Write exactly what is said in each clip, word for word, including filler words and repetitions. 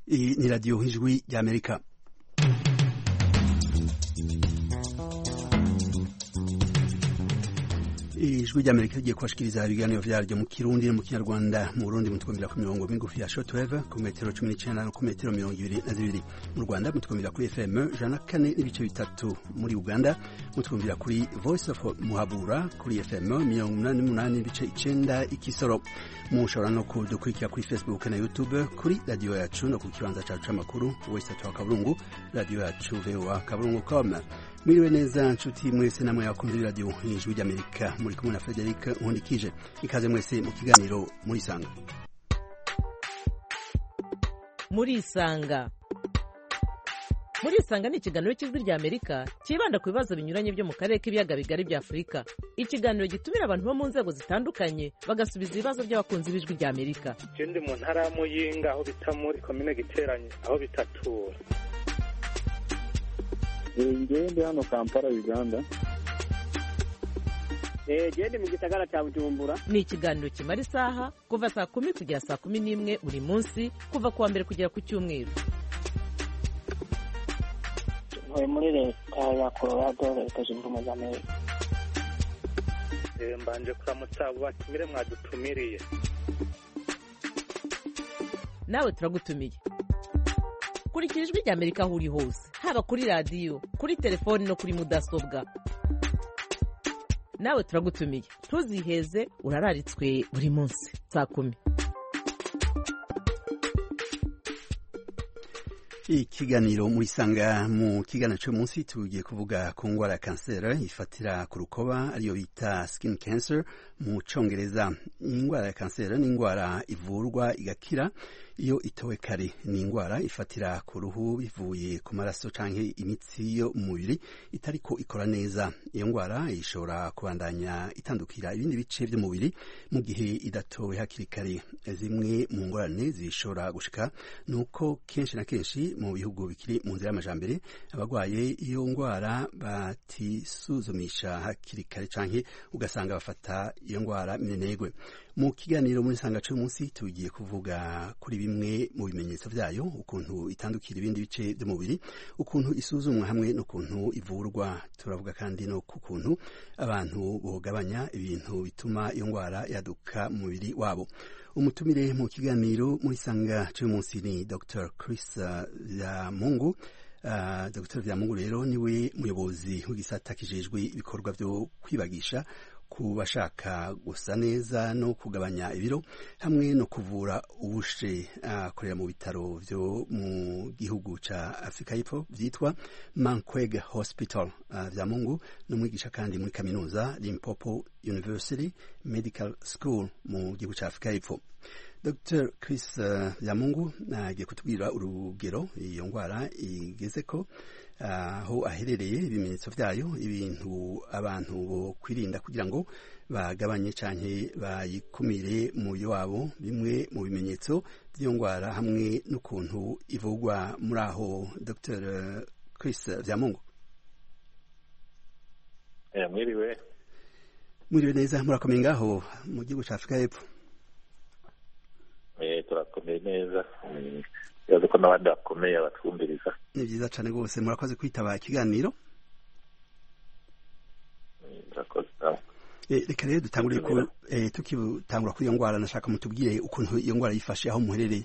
Iyi ni radiyo ijwi ry'Amerika. Ijwi ry'Amerika rigiye kubashikiriza ibiganiro vyaryo mu Kirundi no mu Kinyarwanda. Mu Burundi mutwumvira ku mirongo migufi ya shortwave ku metero cumi n'icenda no ku metero mirongo ibiri na zibiri. Mu Rwanda mutwumvira kuri F M ijana na kane n'ibice bitatu. Muri Uganda mutwumvira kuri Voice of Muhabura kuri F M mirongo umunani n'umunani n'ibice icenda i Kisoro. Mushobora no kudukurikira kuri Facebook na YouTube kuri radio yacu no ku kibanza cacu c'amakuru Voice of Kaburungu, radio yacu V O A kaburungu dot com. Mwiriwe neza nshuti mwese namwe yakumvira radio ijwi ry'Amerika. Muri kumwe na Frederic Nkundikije. Ikaze mwese mu kiganiro muri Sanga. Muri Sanga. Muri Sanga ni ikiganiro cy'ijwi ry'Amerika kibanda ku bibazo binyuranye byo mu karere k'ibiyaga bigari bya Afurika. Ikiganiro gitumira abantu bo mu nzego zitandukanye bagasubiza ibibazo by'abakunzi b'ijwi ry'Amerika. Ikindi mu ntara ya Muyinga aho bita muri komine Giteranye aho bitatura. Ngende hano Kampala Uganda. Eh gende mu gisagara cya Bujumbura. Ni ikiganiro kimara isaha kuva saa kumi kugera saa kumi n'imwe buri munsi kuva kuwa mbere kugera ku cyumweru. Ntuye muri leta ya Colorado leta zunze ubumwe za Amerika. Eh mbanje kuramutsa abo batumire mwadutumiriye. Nawe turagutumiye. Kurikira ijwi ry'Amerika aho uri hose, haba kuri radio, kuri telefoni no kuri mudasobwa. Nawe turagutumiye. Ntuziheze urararitswe buri munsi saa kumi. Ikiganiro muri Sanga. Mu kiganiro cyo munsi tugiye kuvuga ku ngwara ya kanseri ifatira ku rukoba ariyo bita skin cancer mu Congereza. Ingwara ya kanseri ni ingwara ivurwa igakira iyo itowe kare. Ni ingwara ifatira ku ruhu bivuye ku maraso canke imitsi yo mu mubiri itariko ikora neza. Iyo ngwara ishobora kubandanya itandukira ibindi bice by'umubiri mu gihe idatowe hakiri kare. Zimwe mu ngorane zishobora gushika nuko kenshi na kenshi mu bihugu bikiri mu nzira y'amajambere abagwaye iyo ngwara batisuzumisha hakiri kare canke ugasanga bafata iyo ngwara minenegwe. Mu kiganiro muri Sanga cyo munsi tugiye kuvuga kuri bimwe mu bimenyetso vyayo, ukuntu itandukira ibindi bice by'umubiri, ukuntu isuzumwa hamwe n'ukuntu ivurwa. Turavuga kandi no kukuntu abantu bogabanya ibintu bituma iyo ngwara yaduka mu mubiri wabo. Umutumire mu kiganiro muri Sanga cyo munsi ni Doctor Chris Vyamungu. Uh, Doctor Vyamungu rero niwe muyobozi w'igisata kijejwe ibikorwa byo kwibagisha ku bashaka gusa neza no kugabanya ibiro hamwe no kuvura ubushe. Akorera uh, mu bitaro byo mu gihugu ca Afrika y'Epfo vyitwa Mankweg Hospital. Uh, Vyamungu n'umwigisha kandi muri kaminuza Limpopo University Medical School mu gihugu ca Afrika y'Epfo. Doctor Chris Vyamungu agiye uh, kutubwira urugero iyo ngwara igezeko, aho uh, aherereye, ibimenyetso vyayo, ibintu abantu bo kwirinda kugira ngo bagabanye canke bayikumire mu wabo, bimwe mu bimenyetso by'iyo ngwara hamwe n'ukuntu ivugwa. Muri aho Doctor Chris Vyamungu. Eh mwiriwe. Mwiriwe neza, murakomeye ngaho mu gihugu ca Afrika y'Epfo? Eh turakomeye neza. Yazo ko nabandi bakomeye batwumviriza. Ni byiza cyane rwose, murakoze kwitaba ikiganiro. Murakoze. Eh reka rero dutangure ku eh tukitangura kuri iyo ngwara, nashaka mutubwire ukuntu iyo ngwara yifashe aho muherereye.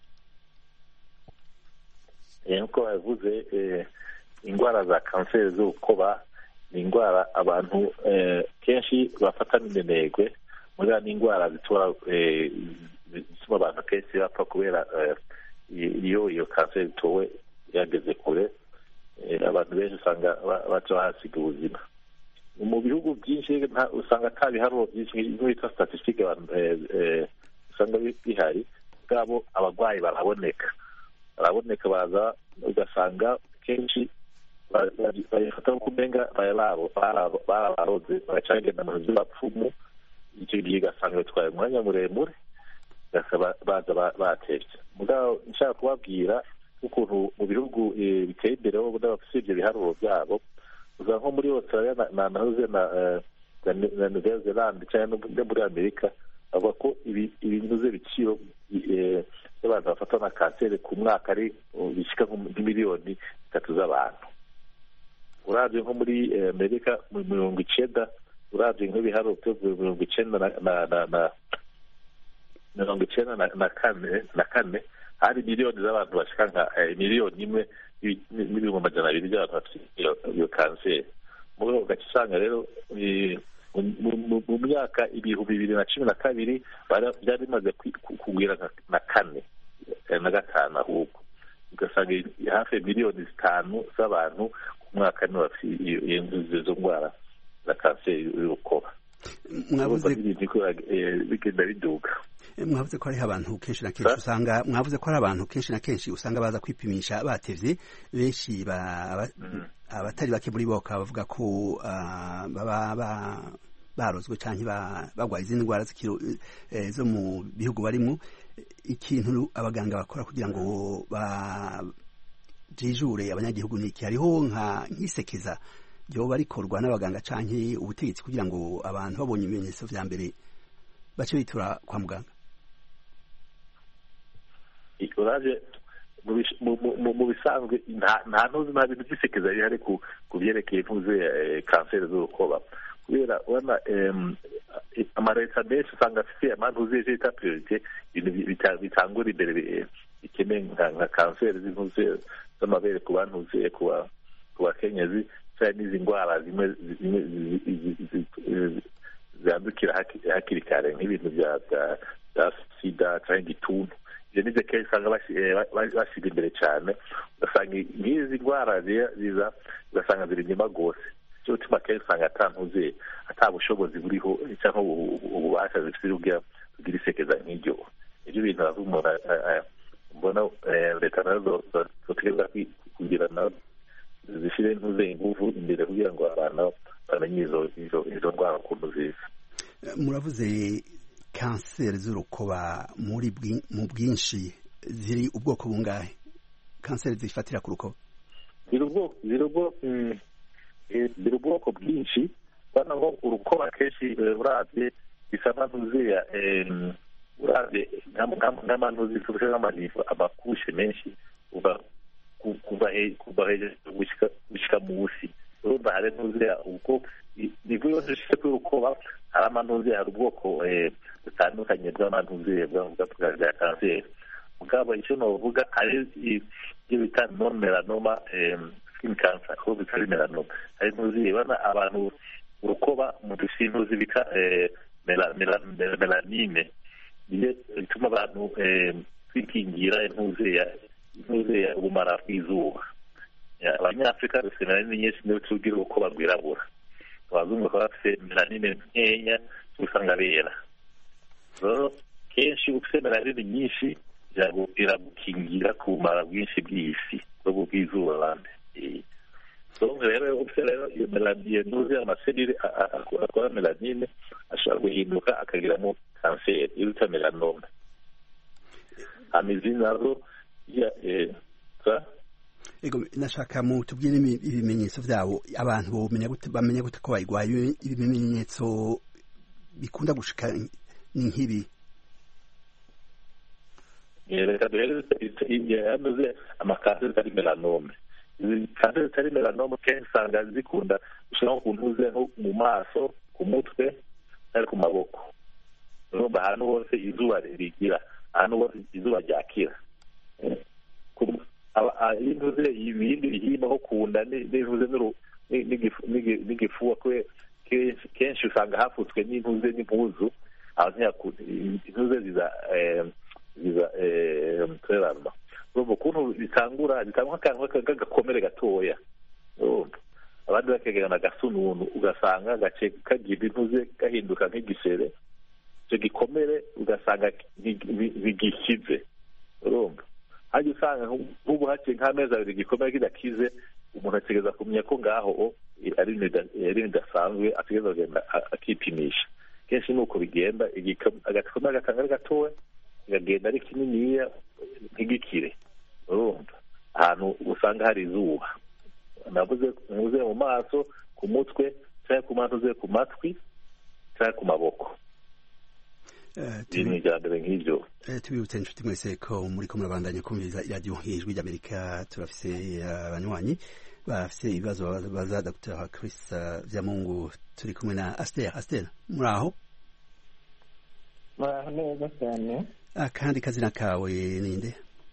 Eh uko bavuze eh ingwara za kanseri z'urukoba ni ingwara abantu eh kenshi bafata n'indenegwe, muri ni ingwara zitora eh zituma abantu kenshi bapfa kubera iyo iyo kanseri itowe yageze kure. Abantu benshi usanga baca bahasiga ubuzima. Mu bihugu byinshi usanga atabiharuro byinshi nk'ibita statistique usanga bihari, bwabo abagwayi baraboneka baraboneka baza ugasanga kenshi bayifata kumenga barabaroze baracagenda mu nzu bapfumu. Icyo gihe ugasanga bitwaye umwanya muremure baza batevye. Mugabo nshaka kubabwira ukuntu mu bihugu biteye imbere bo bafite ibyo biharuro byabo, uza nko muri Australia na nahoze na na New Zealand cyangwa no muri Amerika, avuga ko ibi ibinyuze biciro y'abantu bafatwa na kanseri ku mwaka ari bishyika nk'imiliyoni zitatu z'abantu. Urabye nko muri Amerika mu mirongo icenda, urabye nk'ibiharuro byo mirongo icenda na mirongo icenda na kane na kane hari miliyoni z'abantu bashika nka miliyoni imwe n'ibihumbi amajana abiri by'abantu bafite iyo kanseri. Muri uwo gace usanga rero mu myaka ibihumbi bibiri na cumi na kabiri byari bimaze kugwira na kane na gatanu ahubwo, ugasanga hafi miliyoni zitanu z'abantu ku mwaka nibo bafite izo ndwara za kanseri y'urukoba. Mwavuze bigenda biduka. Mwavuze ko hariho abantu kenshi na kenshi usanga mwavuze ko hari abantu kenshi na kenshi usanga baza kwipimisha batevye, benshi abatari bake muri bo bakaba bavuga ko baba barozwe canke bagwaye izindi ndwara zo mu bihugu barimo. Ikintu abaganga bakora kugira ngo bajijure abanyagihugu niki? Hariho nka nk'isekeza ryoba rikorwa n'abaganga canke ubutegetsi kugira ngo abantu babonye ibimenyetso vya mbere bace bitura kwa muganga? Uraje mu bisanzwe nta ntuzi nta bintu by'isekeza bihari ku byerekeye ntuze kanseri z'urukoba, kubera ubona amaleta menshi usanga afite amantuze yita priorite ibintu bitangura imbere bikeneye nka kanseri z'intuze z'amabere ku bantuze ku bakenyezi, cyane n'izi ndwara zimwe zandukira hakiri kare nk'ibintu bya sida cyangwa igituntu. Ibyo nibyo kenshi usanga bashyiga imbere cyane, ugasanga nk'izi ndwara ziza ugasanga ziri inyuma rwose. Cyo gituma kenshi usanga atantuze ata bushobozi buriho cyangwa ububasha zifite kugira isekeza nk'iryo. Ibyo bintu umuntu mbona leta nazo zotegereza kugira nazo zishyire ntuze ingufu imbere kugira ngo abantu bamenye izo ndwara ukuntu ziza. Muravuze kanseri z'urukoba muri mu bwinshi, ziri ubwoko bungahe kanseri zifatira ku rukoba? Ziri ubwoko bwinshi, bana ngo urukoba kenshi uravye bisa n'antuzeya uravye nk'amantuzi tufashe nk'amanivo amakushe menshi uva kuva hejuru gushika munsi. Urumva hari ntuzeya ubwo nivo yose ishitse ku rukoba hari amantuzeya, hari ubwoko butandukanye bw'amantuzeya bwa kanseri. Mugabo icyo novuga hari ibyo bita non melanoma skin cancer, ko bitari melanoma. Hari ntuzeya bana abantu urukoba mu dusintuzi bita melanine, niyo bituma abantu kwikingira intuzeya intuzeya ubumara bw'izuba. Abanyafurika dufite melanine nyinshi niyo tugira uko barwirabura, abazungu bakaba bafite melanine nkeya usanga bera. Rero kenshi ufite melanine nyinshi iragukingira ku bumara bwinshi bw'isi bwo bw'izuba bande. Donc rero ufite rero iyo melanine ntuzeya amaserire akora melanine ashobora guhinduka akagiramo kanseri yitwa melanoma. Amizi nazo ya ego nashaka mu tubwire ibimenyetso byabo, abantu bomenya gute bamenya gute ko bayigwaye? Ibimenyetso bikunda gushika ni nk'ibi. Reka duhereze yanuze amakanseri atari melanome. Izi kanseri zitari melanome kenshi usanga zikunda gushira ku ntuze nko mu maso, ku mutwe ari ku maboko. Urumva ahantu hose izuba rigira, ahantu hose izuba ryakira. Intuze ibindi bihimba nko kunda n'intuze n'igifuwa kenshi usanga hafutswe n'intuze n'impuzu, intuze ziza ziza turerama. Urumva ukuntu bitangura bitangwa akantu k'agakomere gatoya, urumva abandi bakegana agasununu ugasanga gace kagira intuze gahinduka nk'igisere, icyo gikomere ugasanga ntigikize. Urumva hajya usanga nk'ubu haciye nk'amezi abiri igikomere kidakize, umuntu ategereza kumenya ko ngaho ari bidasanzwe, ategereza kugenda akipimisha. Kenshi ni uko bigenda, agakomere gatanga ari gatoya kagenda ari kininiya nk'igikire. Urumva ahantu usanga hari izuba, navuze ntuze mu maso, ku mutwe cyangwa ku mantuze ku matwi cyangwa ku maboko. ibintu iterambere nk'ibyo. Tubibutse inshuti mwese ko muri ko murabandanya kumviriza iradiyo ijwi ry'Amerika. Turafise abanywanyi bafise ibibazo baza Dr Chris Vyamungu. Turi kumwe na Aster. Aster, muraho? Muraho neza cyane. Akandi kazina kawe ninde?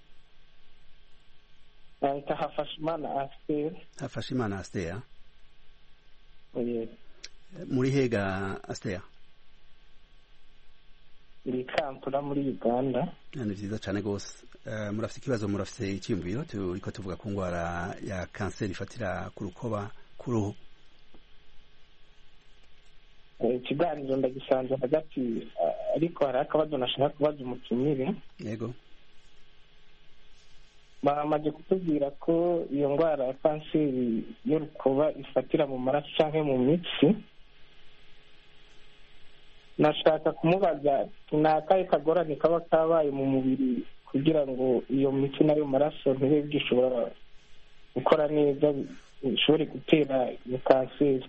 Anta Hafashimana Aster. Hafashimana Aster. Oye. Muri hega Aster? Ndi Kampala muri Uganda. Ni vyiza cyane gose. Uh, murafite ikibazo, murafite icyumviro, turiko tuvuga ku ngwara ya kanseri ifatira ku rukoba ku ruhu. Ikiganiro ndagisanze hagati, ariko hari akabazo nashaka kubaza umutumire. Yego. Bamaze kutubwira ko iyo ndwara ya kanseri y'urukoba ifatira mu maraso canke mu mitsi. Nashaka kumubaza ni akahe kagorane kaba kabaye mu mubiri kugira ngo iyo mitsi nayo maraso ntibe gishobora gukora neza, bishobore gutera iyo kanseri.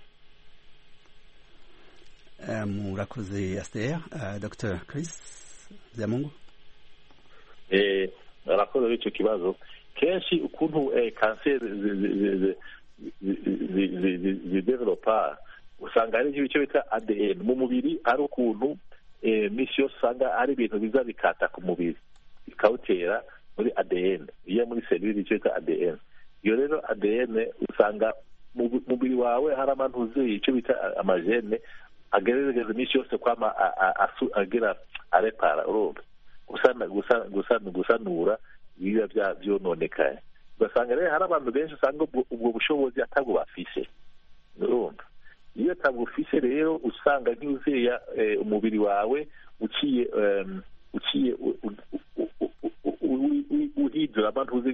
Murakoze Aster. Dr Chris Vyamungu. Eh, arakoze icyo kibazo. Kenshi ukuntu kanseri zidevelopa usanga ari ibice bita A D N mu mubiri, ari ukuntu misi yose usanga ari ibintu biza bikata ku mubiri bikawutera muri A D N, iyo muri selule icyo bita A D N. Iyo rero A D N usanga mu mubiri wawe hari abantu uzuye icyo bita amagene agerageza misi yose kwama agira arepara urumva gusana gusana gusanura ibiba bya byononekaye. Ugasanga rero hari abantu benshi usanga ubwo bushobozi atabwo bafise urumva. Iyo atabwo ufise rero usanga nk'uzeya umubiri wawe uciye uciye uhidura abantu uzi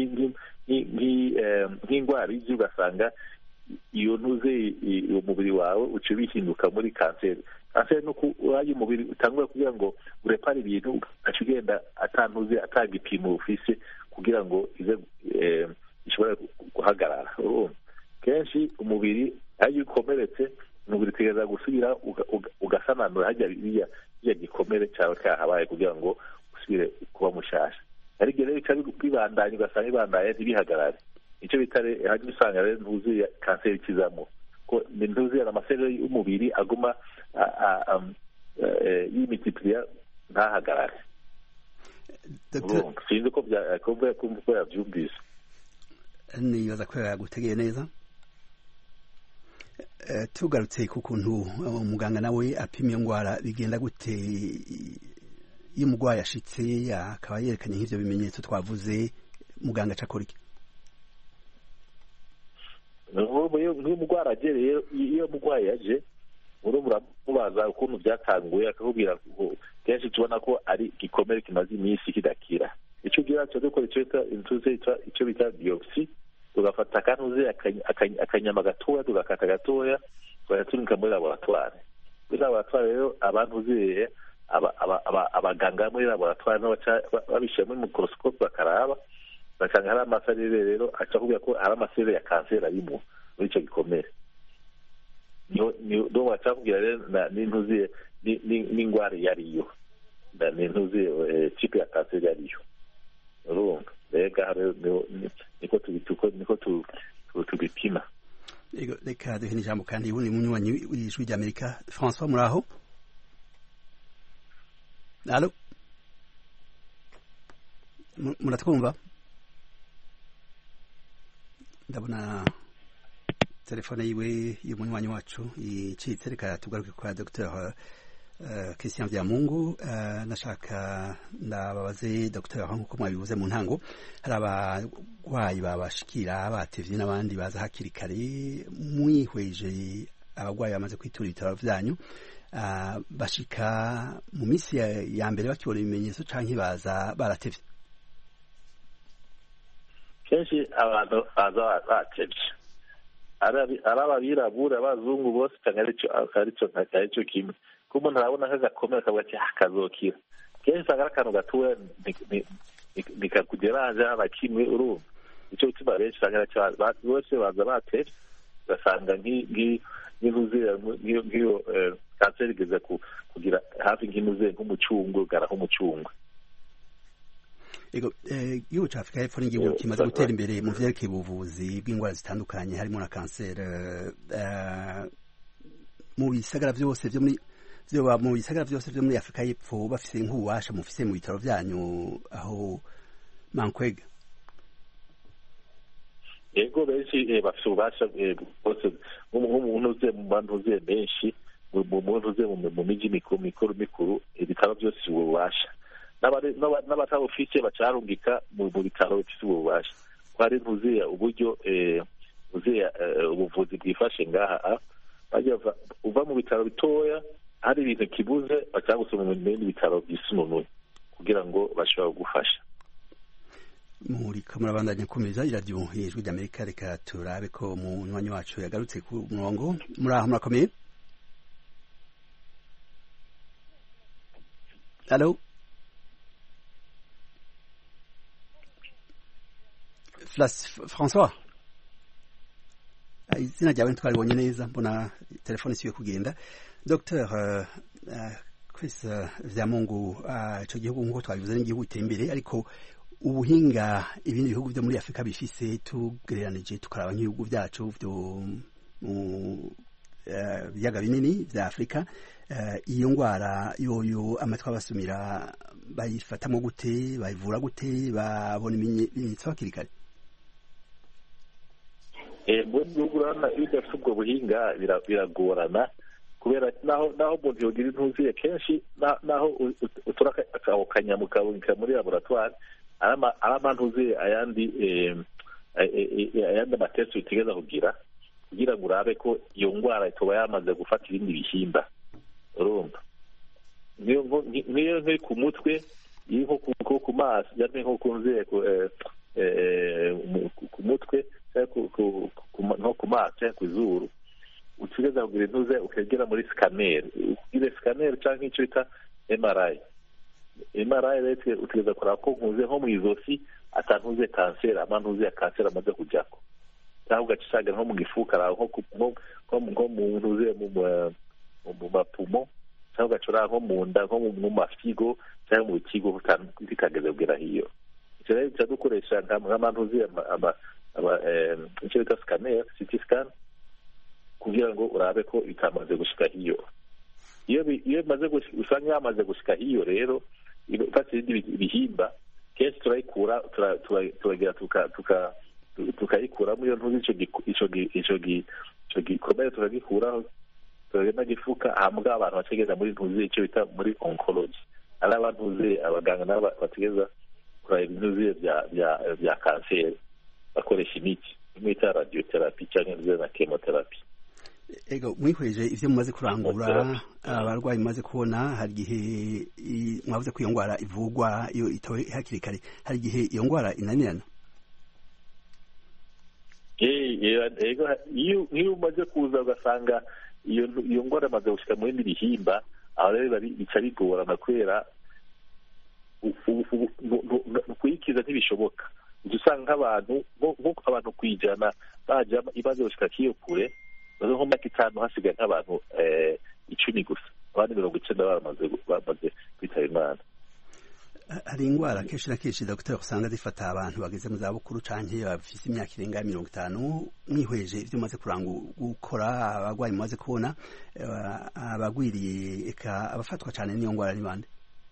nk'indwara y'ibyo, ugasanga iyo ntuze uwo mubiri wawe uca bihinduka muri kanseri. Kanseri ni uko uraye umubiri utangura kugira ngo urepare ibintu, ugaca ugenda atantuze atagipimo ufise kugira ngo ize ishobore guhagarara. Kenshi umubiri iyo ukomeretse, umubiri utegereza gusubira ugasananura hajya biriya gikomere cyawe cyahabaye kugira ngo usubire kuba mushasha. Ariko rero bica bibandanya, ugasanga bibandanya ntibihagarare. Icyo bita hajya usanga rero ntuzuye kanseri ikizamo ko ntuzuye amaseri y'umubiri aguma y'imitipliya ntahagarare. Sinzi ko ko yabyumvise. Nibaza ko yagutegeye neza. Tugarutse ku kuntu umuganga nawe apima iyo ndwara, bigenda gute iyo umurwayi ashitse akaba yerekanye nk'ivyo bimenyetso twavuze, muganga acakora iki? Iyo umurwayi agereye, iyo umurwayi yaje muramubaza ukuntu byatanguye, akakubwira kenshi tubona ko ari igikomere kimaze iminsi kidakira. Icyo ugira cyo dukora icyo bita biopsi, tugafata akantuze akanyama gatoya, tugakata gatoya, tukayatunika muri laboratwari. Muri laboratwari rero abantu uziye abaganga muri laboratwari babishyira muri mikorosikope bakaraba, basanga hari amaserere rero aca kubwira ko hari amaserere ya kanseri arimo muri icyo gikomere. Niyo baca kubwira rero n'intuziye n'indwara iyo ariyo, n'intuziye tipe ya kanseri ariyo. Urumva rega niko niko tubipima. Reka duhe n'ijambo kandi ubundi munywanyi w'ijwi ry'Amerika. François, muraho? Allo, muratwumva? Ndabona telefone yiwe y'umunywanyi wacu icitse. Reka tugaruke kwa Dr Christian Vyamungu. Nashaka ndababaze Dr nkuko mwabivuze mu ntango, hari abarwayi babashikira batevye n'abandi baza hakiri kare. Mwihweje abarwayi bamaze kwitura ibitaro vyanyu, bashika mu minsi ya mbere bakibona ibimenyetso canke baza baratevye? Kenshi abantu baza batevye, ari abirabura abazungu bose aricyo kimwe. Kuko umuntu arabona kagakomera akavuga ati kazokira. Kenshi usanga ari akantu gatoya ntikakugeraje na kimwe. Urumva icyo gituma benshi usanga bose baza batevye, ugasanga nk'iyo kanseri igeze kugira hafi nk'inuze nk'umucungwe ugara nk'umucungwe. Ego igihugu ca Afrika y'Epfo n'igihugu kimaze gutera imbere mu vyerekeye ubuvuzi bw'indwara zitandukanye harimo na kanseri. Mu bisagara vyose vyo muri vyoba mu bisagara vyose vyo muri Afrika y'Epfo bafise nk'ububasha mufise mu bitaro vyanyu aho Mankwega? Ego benshi bafise ububasha bwose nk'umuntu uze mu bantu uze benshi mu muntu uze mu miji mikuru mikuru mikuru ibitaro byose ububasha n'abatabufise bacarungika mu bitaro bifise ububasha ko hari ntuziye uburyo uziye ubuvuzi bwifashe ngaha bajya uva mu bitaro bitoya hari ibintu kibuze bacagusoma mu bindi bitaro byisununuye kugira ngo bashobore kugufasha. Muri kamurabandanya komeza iradiyo ijwi ry'Amerika, reka turabe ko umunywanyi wacu yagarutse ku murongo. Muri aho murakomeye? Allo François, izina ryawe ntitwaribonye neza, mbona telefone isiwe kugenda. Dr Chris Vyamungu, ico gihugu nk'uko twabivuze n'igihugu giteye imbere, ariko ubuhinga ibindi bihugu byo muri Afrika bifise tugereranije tukaraba nk'ibihugu byacu byo mu biyaga binini vya Afrika, iyo ngwara yoyo amatwi abasumira bayifatamo gute, bayivura gute, babona ibimenyetso hakiri kare? Mu gihugu urabona iyo udafite ubwo buhinga biragorana, kubera naho naho umuntu yogira intuziye kenshi naho utura ako kanyamu kaboneka muri laboratoire aramantuziye ayandi ayandi amatesi utegeza kugira kugira ngo urabe ko iyo ngwara itoba yamaze gufata ibindi bihimba. Urumva niyo niyo nko ku mutwe nko ku maso cyangwa nko kunziye ku mutwe nko ku maso ku izuru utegeza kugira intuze ukagera muri scanner ukire scanner cyangwa icyo bita M R I. M R I rero utegeza kuraba ko nkuze nko mu izosi atantuze kanseri amantuze ya kanseri amaze kujyako, cyangwa ugacishaga nko mu gifuka nko nko mu ntuze mu mapumo, cyangwa ugacora nko mu nda nko mu mafigo cyangwa mu kigo kitageze kugera hiyo. Icyo rero cyadukoresha nk'amantuze icyo bita scanner C T scan kugira ngo urabe ko itamaze gushika hiyo. Iyo iyo maze usanga yamaze gushika hiyo rero ifata ibindi bihimba kenshi turayikura turagira tuka tuka tukayikura muri iyo ntuzi ico ico ico gikomere turagikuraho turagenda gifuka hambwa abantu bategeza muri ntuzi icyo bita muri oncology, ari abantuzi abaganga nabo bategeza kura ibintuzi bya bya bya kanseri bakoresha imiti imiti ya radiotherapy cyangwa na chemotherapy. Ego mwihweje ivyo mumaze kurangura abarwayi mumaze kubona, hari igihe mwavuze ko iyo ngwara ivugwa iyo itowe hakiri kare, hari igihe iyo ngwara inanirana? Ego iyo umaze kuza ugasanga iyo iyo ngwara amaze gushika mu bindi bihimba, aho rero bica bigorana kubera kuyikiza ntibishoboka. Usanga nk'abantu nk'uko abantu kwijana baja imaze gushika kiyo kure bazo nko make itanu hasigaye nk'abantu icumi gusa, abandi mirongo icenda baramaze bamaze kwitaba Imana. Hari ingwara kenshi na kenshi Dr usanga zifata abantu bageze mu zabukuru canke bafise imyaka irenga mirongo itanu. Mwihweje ivyo umaze kuranga gukora abagwayi mumaze kubona abagwiriye eka abafatwa cane n'iyo ngwara ni bande?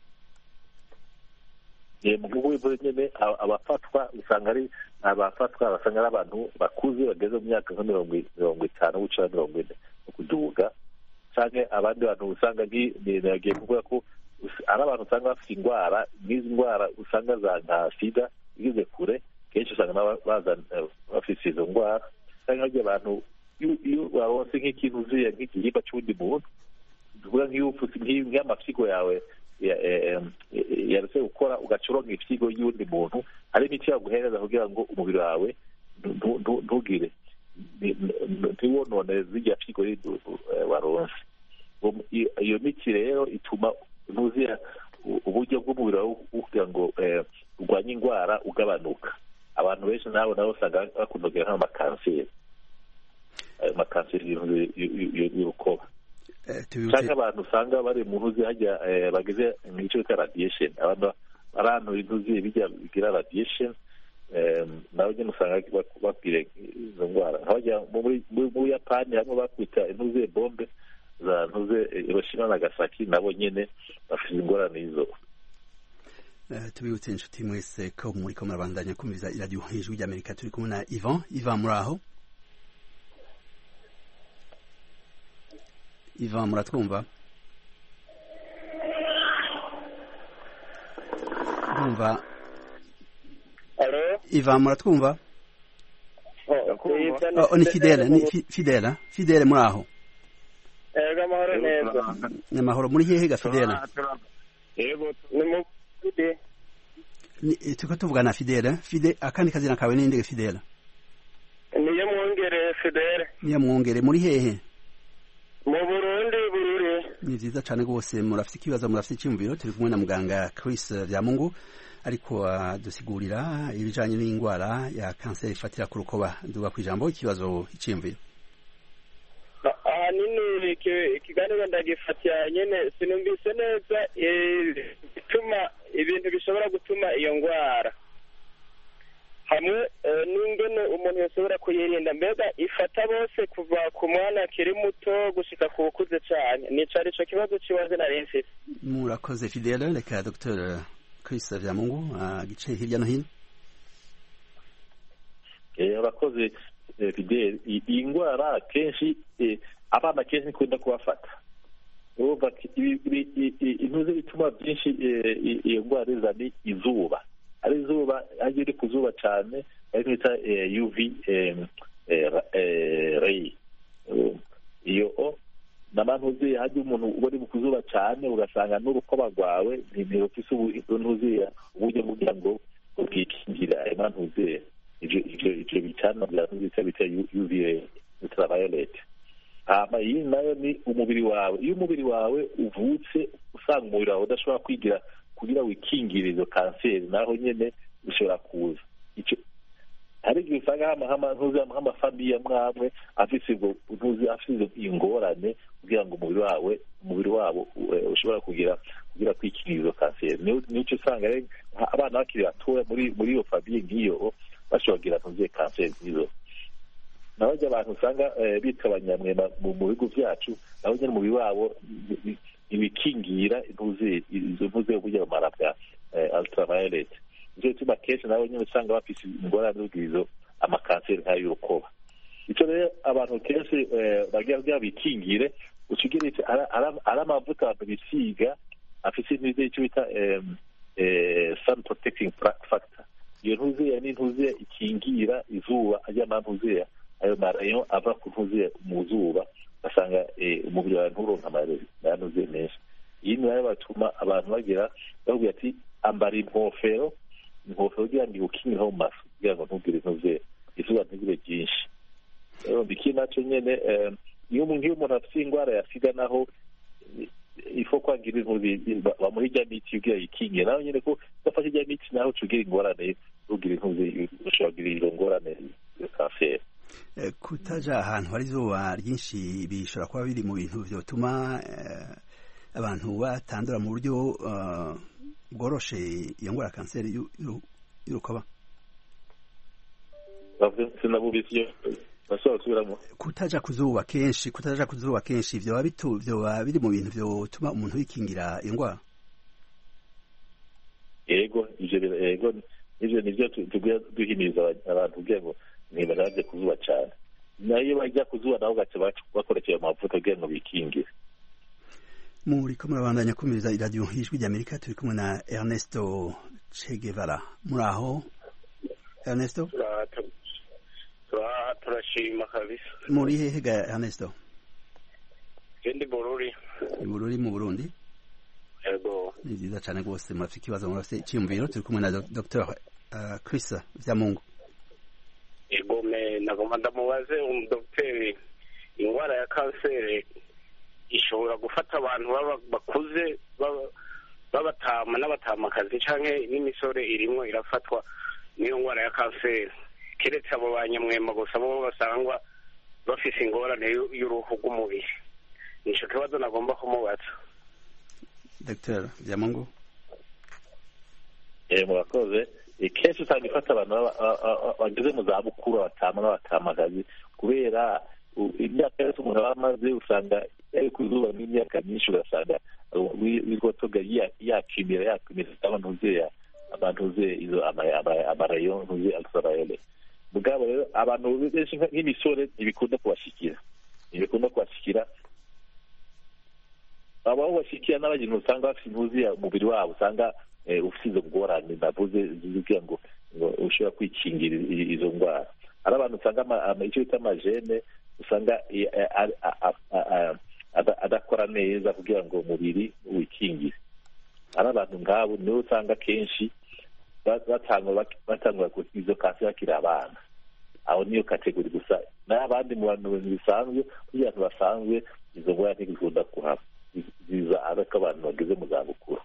Mu gihugu nyene abafatwa usanga ari abafatwa basanga ari abantu bakuze bageze mu myaka nka mirongo itanu guca mirongo ine no kuduga, canke abandi bantu usanga nagiye kuvuga ko ari abantu usanga bafite ingwara nk'izi ngwara usanga za nka sida igeze kure, kenshi usanga baza bafise izo ngwara, canke harya abantu iyo baronse nk'ikintu uziye nk'igihimba c'uwundi muntu, tuvuga nk'iyo ufise nk'amafyigo yawe yaretse gukora ugacuronga ifyigo y'undi muntu, hari imiti yaguhereza kugira ngo umubiri wawe ntugire ntiwonone zirya fyigo waronse. Iyo miti rero ituma ntuzira uburyo bw'umubiri wawe kugira ngo urwanye ingwara ugabanuka. Abantu benshi nabo nabo usanga bakundogera nk'amakanseri ayo makanseri y'urukoba. cyangwa abantu usanga bari mu ntuzi hajya bageze mu gice bita radiation abantu arantu intuzi bijya bigira radiation nawe nyine usanga bakwire izo ndwara hajya mu Buyapani hamwe bakwita intuzi bombe za ntuze Hiroshima na Nagasaki nabo nyene bafite ingorane izo. Tubibutse inshuti mwese ko muri ko murabandanya kumviza iradiyo Ijwi ry'Amerika turi kumwe na Ivan Ivan muraho Ivan muratwumva Ndumva Allo Ivan muratwumva Oh, oh ni Fidele ni Fidele Fidele muraho Ega mahoro neza ni mahoro muri hehe ga Fidele Yego ni mu Fide ni tuko tuvugana Fidele Fide akandi kazina kawe ninde Fidele Niyo mwongere Fidele Niyo mwongere muri hehe Mu Burundi Bururi Ni vyiza cane gose murafite ikibazo murafite cyumviro turi kumwe na muganga Chris Vyamungu ariko uh, dusigurira ibijanye n'ingwara ya kanseri ifatira ku rukoba nduga kwijambo ikibazo iciyumviro Ah nini ikiganiro ndagifatya nyene sinumvise neza bituma ibintu bishobora gutuma iyo ngwara hamwe n'ingene umuntu yashobora kuyirinda mbega ifata bose kuva ku mwana akiri muto gushika ku ukuze cyane ni cari ico kibazo ciwaze nari mfise murakoze Fidele reka Dr Chris Vyamungu agice hirya no hino eh abakoze Fidele iyi ngwara kenshi abana kenshi nikunda kubafata urumva intuze bituma byinshi iyo ngwara izani izuba ari izuba aje iri ku zuba cyane ari bita U V ray iyo n'abantu uzi haje umuntu ubari mu kuzuba cyane ugasanga n'urukoba rwawe ntirufise intuze uburyo kugira ngo ubwikingira abantu uzi ivyo ivyo bicana bya bita U V ultraviolet hama iyi nayo ni umubiri wawe iyo umubiri wawe uvutse usanga umubiri wawe udashobora kwigira kugira wikingire izo kanseri naho nyene ushobora kuza icyo hari igihe usanga nk'amafamiye mwamwe afise ubwo ntuzi afise ingorane kugira ngo umubiri wawe umubiri wabo ushobora kugira kugira kwikingira izo kanseri nico usanga abana bakiri batoya muri muri iyo famiye nk'iyo bashobora kugira ntuzi kanseri nk'izo naho abantu usanga bita abanyamwema mu bigo vyacu naho nyene umubiri wabo ibikingira intuzi izo ntuzi yo kugira amara bwa ultraviolet ivyo bituma kenshi nabo nyene usanga bafise ingorane z'ubwizo amakanseri nk'ay'urukoba ico rero abantu kenshi bagira kugira bikingire ucugire ari amavuta abantu bisiga afise intuzi ico bita sun protecting factor iyo ntuzi ni ntuzi ikingira izuba ajya amantuzi ayo marayo ava ku ntuzi mu zuba basanga umubiri wawe nturonka amanuze menshi iyi nayo batuma abantu bagira bavuga ati ambara inkofero inkofero kugira ngo iwukingireho mu maso kugira ngo ntugire intuze izuba ntigire ryinshi rero biki naco nyene iyo umuntu afite ingwara ya sida naho ifo kwagira intuzi bamuha ijya miti kugira yikinge naho nyene ko udafashe ijya miti naho ucugira ingorane ugira intuzi ushobora kugira iyo ngorane ya kanseri kutaja ahantu hari izuba ryinshi bishobora kuba biri mu bintu vyotuma abantu batandura mu buryo bworoshe iyo ngwara kanseri y'urukoba kutaja kuzuba kenshi kutaja kuzuba kenshi vyoba bitu vyoba biri mu bintu vyotuma umuntu yikingira iyo ngwara yego ivyo yego ivyo nivyo tugiye duhimiriza abantu kugira ngo ntibaraje kuzuba cyane nayo bajya kuzuba naho gace bakorekeye amavuta kugira ngo bikingire muri ko murabandanya kumiriza iradiyo Ijwi ry'Amerika turi kumwe na Ernesto Che Guevara muraho Ernesto turashima kabisa muri hehe ga Ernesto Ndi Bururi Bururi mu Burundi yego ni byiza cyane rwose murafite ikibazo murafite icyumviro turi kumwe na Dr Chris Vyamungu ego me nagomba ndamubaze umudokiteri ingwara ya kanseri ishobora gufata abantu bakuze babatama n'abatamakazi canke n'imisore irimwo irafatwa n'iyo ngwara ya kanseri keretse abo banyamwema gusa bo basangwa bafise ingorane y'uruhu rw'umubiri nicyo kibazo nagomba kumubaza. Dr Byamungu. eh murakoze. Kenshi usanga ifata abantu bageze mu za bukuru batama n'abatamakazi kubera imyaka yose umuntu aba amaze usanga ari ku zuba n'imyaka myinshi ugasanga wigotoga yakimira yakimira abantu uzeya abantu uze izo amarayo uze ultraviolet. Mugabo rero abantu benshi nk'imisore ntibikunda kubashikira ntibikunda kubashikira abo bashikira n'abagintu usanga bafite intuzi umubiri wabo usanga ufite izo ngorane navuze zivuga ngo ushobora kwikingira izo ndwara. Ari abantu usanga icyo bita amajene usanga adakora neza kugira ngo umubiri wikingire. Ari abantu ngabo nibo usanga kenshi batangura izo kanseri bakiri abana. Aho niyo kategori gusa n'abandi mu bantu bisanzwe kugira ngo basanzwe izo ndwara ntizikunda kuhaba ziza ariko abantu bageze mu zabukuru.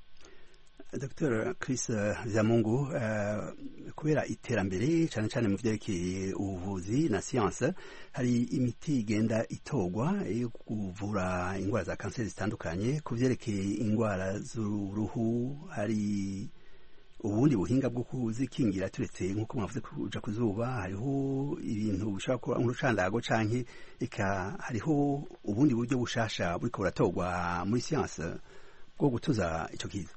Dr Chris Byamungu, uh, kubera iterambere cyane cyane mu byerekeye ubuvuzi na siyanse hari imiti igenda itogwa yo kuvura indwara za kanseri zitandukanye. Ku byerekeye indwara z'uruhu hari ubundi buhinga bwo kuzikingira turetse nk'uko mwavuze kuja ku zuba, hariho ibintu bishobora kuba nk'urucandago canke eka hariho ubundi buryo bushasha buriko buratogwa muri siyanse bwo gutuza ico kiza.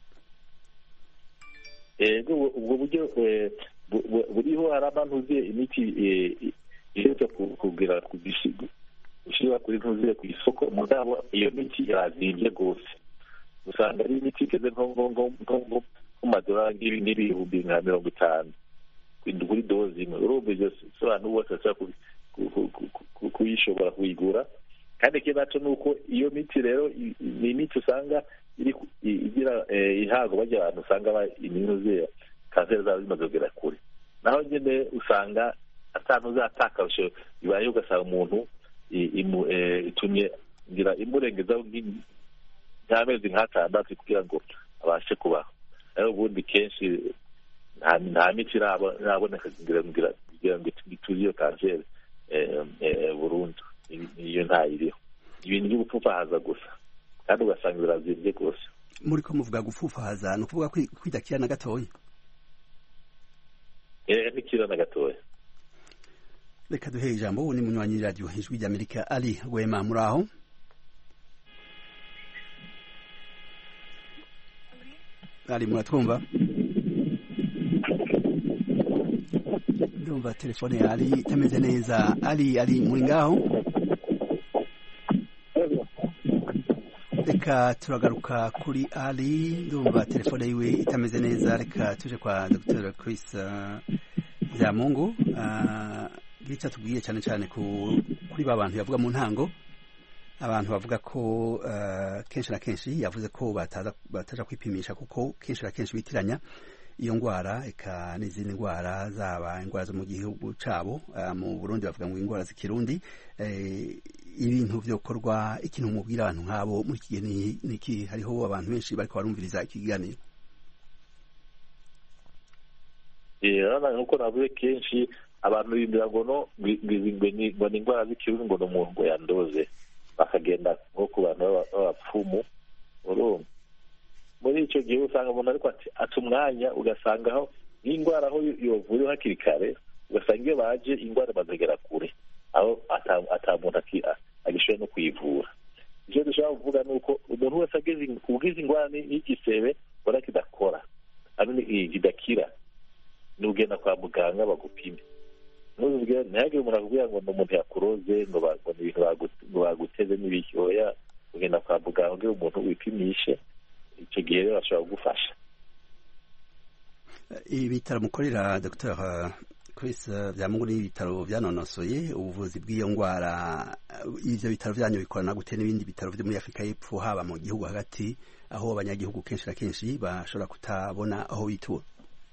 ubwo buryo buriho hari abantu uziye imiti iherutse kugira gushyira kuri ntuziye ku isoko mugabo iyo miti irazimbye rwose usanga ari imiti igeze nko ku madorari n'ibihumbi nka mirongo itanu kuri dozi imwe. urumva ibyo abantu bose bashobora kuyishobora kuyigura kandi ikindi naco ni uko iyo miti rero ni imiti usanga igira ihago bajya abantu usanga iminuze kanseri zabo zimaze kugera kure. Naho nyine usanga atanu uzatakarusho bibaye ugasanga umuntu itumye ngira imurengezaho nk'amezi nk'atandatu kugira ngo abashe kubaho. Rero ubundi kenshi nta miti iraboneka kugira ngo ituze iyo kanseri burundu. Iyo ntayiriho, ibintu byo gupfufahaza gusa kandi ugasanga birazimbye rwose. Muri ko muvuga gupfufahaza ni ukuvuga kwidakira na gatoya? Eh, ntikira na gatoya. Reka duhe ijambo ubu ni munywanyi radio Ijwi ry'Amerika. Ali Wema, muri aho? Ali, muratwumva? Ndumva telefone ya Ali itameze neza. Ali, Ali muri ngaho? Reka turagaruka kuri Ali, ndumva telefone yiwe itameze neza. Reka tuje kwa Dr Chris Byamungu. Gica tubwiye cyane cyane kuri ba bantu yavuga mu ntango, abantu bavuga ko uh, kenshi na kenshi yavuze ko bataza bataja kwipimisha kuko kenshi na kenshi bitiranya iyo ngwara eka n'izindi ngwara zaba ingwara zo mu gihugu cabo. Uh, mu Burundi bavuga ngo ingwara z'ikirundi. Uh, ibintu byokorwa ikintu mubwira abantu nk'abo muri iki gihe niki? Hariho abantu benshi bariko barumviriza ikiganiro. Eh, nkuko navuze kenshi abantu bimbira ngo no ngo ni ingwara z'ikirundi ngo n'umuntu ngo yandoze bakagenda nko ku bantu b'abapfumu. urumva muri icyo gihe usanga umuntu ariko ati umwanya ugasanga aho n'indwara aho yovuriwe hakiri kare ugasanga iyo baje indwara bazagera kure aho atamuntu agishoboye no kuyivura. icyo dushobora kuvuga ni uko umuntu wese ageze ubwiza indwara n'igisebe ubona kidakora kidakira ni ugenda kwa muganga bagupime. ntihagire umuntu akubwira ngo ni umuntu yakuroze ngo baguteze n'ibiki. oya, ugenda kwa muganga ubwira umuntu wipimishe, icyo gihe rero bashobora kugufasha. Ibitaro mukorera Dr Chris Byamungu ni ibitaro byanonosoye ubuvuzi bw'iyo ndwara. Ivyo bitaro byanyu bikorana gute n'ibindi bitaro byo muri Afrika y'Epfo haba mu gihugu hagati aho abanyagihugu kenshi na kenshi bashobora kutabona aho bitura?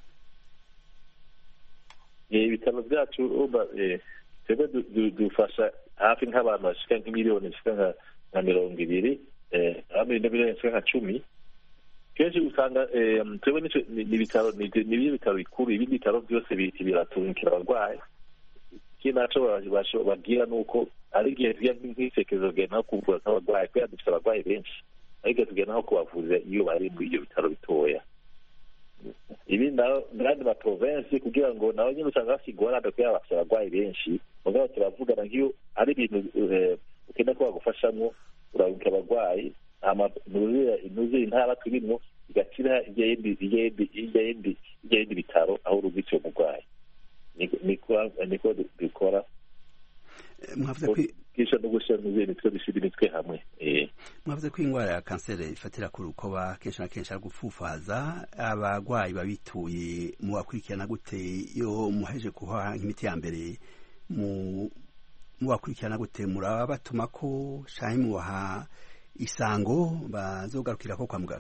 Ibitaro byacu twebwe dufasha hafi nk'abantu bashika nk'imiliyoni zishika nka mirongo ibiri hamwe n'imiliyoni zishika nka cumi. Kenshi usanga twebwe n'ibitaro n'ibyo bitaro bikuru, ibindi bitaro byose biraturukira abarwayi ikindi naco bagira ni uko ari igihe tugira nk'isekezo tugenda nko kuvura nk'abarwayi kubera dufite abarwayi benshi ariko tugenda nko kubavuza iyo bari muri ibyo bitaro bitoya. Ibi n'andi ma province kugira ngo nabo nyine usanga bafite ingorane kubera bafite abarwayi benshi mugabo turavugana nk'iyo ari ibintu ukenda ko bagufashamo urabuka abarwayi inuzuye intara turimo igakira ijya yindi bitaro aho urubitse uwo murwayi niko dukora kisha no gushyira mu zindi twe dushyira imitwe hamwe. Mwavuze ko indwara ya kanseri ifatira ku rukoba kenshi na kenshi ari gufufaza abarwayi babituye mu bakurikirana gute iyo muheje kuha imiti ya mbere mu bakurikirana gute muraba batuma ko canke mubaha isango bazogarukira ko kwa muganga?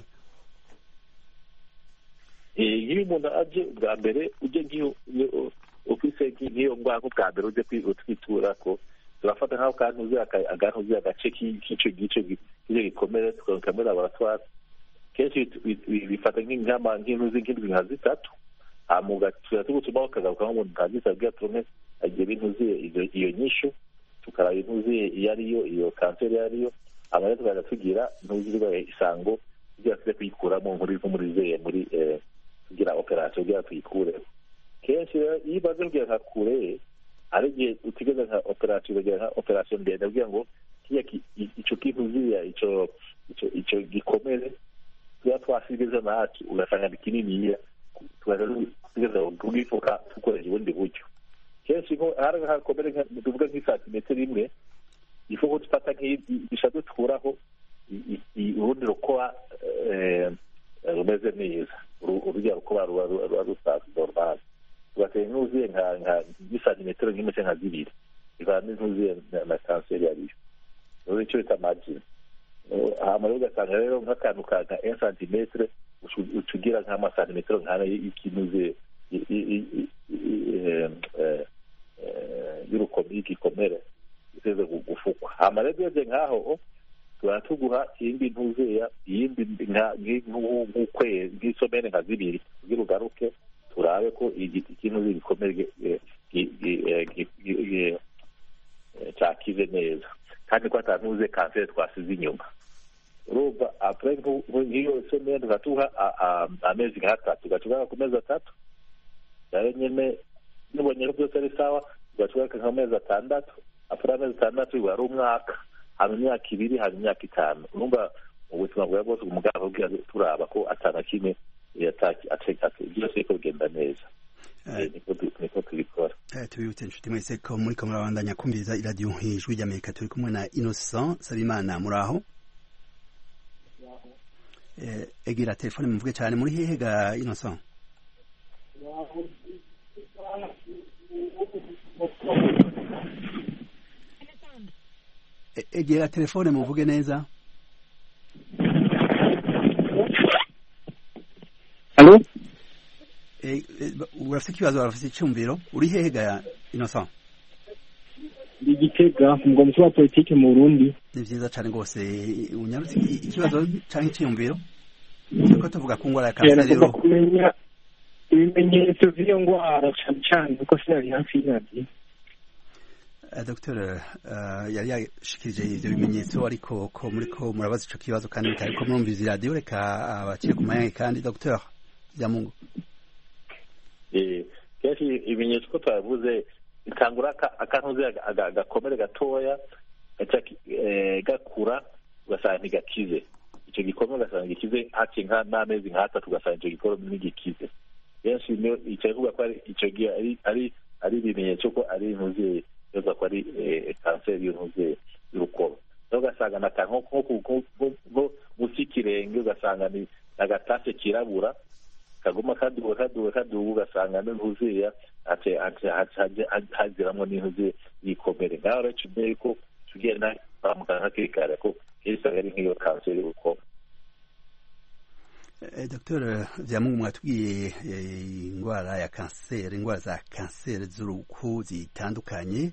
Iyo umuntu aje bwa mbere uje nk'iyo ufise nk'iyo ndwara bwa mbere uje kwitura ko turafata nk'aho kantuze agantuze agace k'ico gice gikomere tukaronka muri laboratoire kenshi bifata nk'ingama nk'intuzi nk'indwi nka zitatu hama tugutuma bakagaruka nk'umuntu ntagisa bwira turonke agiye bintuze iyo nyishu tukaraba intuzi iyo ariyo iyo kanseri iyo ariyo hama rero tukaza tugira ntuzi isango kugira tuze kuyikuramo muri zeye muri kugira operasiyo kugira tuyikureho. Kenshi rero iyo imaze kugira nka kure ari igihe utigeze nka operasiyo ukagira nka operasiyo ndende kugira ngo ico kintuziya ico ico gikomere tuba twasigaza nacu ugasanga ni kininiya tugaza kugifuka dukoresha ubundi buryo. Kenshi nko hari hakomere tuvuga nk'isantimetero imwe ifu ko dufata nk'ibisha dukuraho urundi rukoba rumeze neza urujya rukoba ruba rusanzwe normal tugatera intuziye nk'isantimetero nk'imwe nka zibiri ivana n'intuziye na kanseri yariyo rero icyo bita margin. Hama rero ugasanga rero nk'akantu ka nka un santimetre ucugira nk'amasantimetero nk'ane y'ikinuziye y'urukomi y'igikomere iteze gufukwa. Hama rero ugeze nk'aho tuba tuguha iyindi ntuzeya iyindi nk'ukwezi nk'isomene nka zibiri kugira ugaruke turabe ko ikintu gikomere cakize neza kandi ko atantuze kanseri twasize inyuma. Urumva apres nk'iyo somene tugatuha amezi nk'atatu tugacugaga ku mezi atatu rero nyene nubonye ko byose ari sawa tugacugaga nk'amezi atandatu apres amezi atandatu biba ari umwaka hama imyaka ibiri hama imyaka itanu. Urumva mu buzima bwawe bwose umuganga abwira turaba ko atana kimwe byose ko bigenda neza. Niko tubikora. Tubibutse inshuti mwese ko muri ko murabandanya kumviriza iradiyo Ijwi ry'Amerika turi kumwe na Innocent Sabimana muri aho egera telefone muvuge cyane muri hehe ga Innocent? Egera telefone muvuge neza. Allo? Eh urafite ikibazo urafite icyumviro uri hehe ga Innocent? Igitega ngo mutwa politike mu Burundi. Ni vyiza cyane gose unyarutse ikibazo cyangwa icyumviro ko tuvuga ku ngwara ya kanseri rero kumenya ibimenyetso by'iyo ngwara cyane cyane uko sinari hafi y'iradiyo. Docteur yari yashikirije ivyo bimenyetso ariko ko muri ko murabaza ico kibazo kandi bitari ko murumviza iradiyo reka abakire ku mayange kandi Docteur Byamungu. Eh kenshi ibimenyetso ko twavuze ikangura akantuze agakomere gatoya gakura ugasanga ntigakize icyo gikomere ugasanga gikize haci nka n'amezi nk'atatu ugasanga icyo gikomere ntigikize. Benshi niyo icyo kuvuga ko icyo gihe ari ari ari ibimenyetso ko ari intuze yoza ko ari kanseri y'intuze y'urukoba. Rero ugasanga nakanko nko musikirenge ugasanga ni agatase kirabura kaguma kaduwe kaduwe kaduwe ugasanga n'intuziya ate ate haziramwo n'intuziya yikomere. Ngaho rero cyumye ko tugenda kwa muganga kikare ko isanga ari nk'iyo kanseri y'urukoba. Eh, Docteur Byamungu mwatubwiye indwara ya kanseri, indwara za kanseri z'uruhu zitandukanye,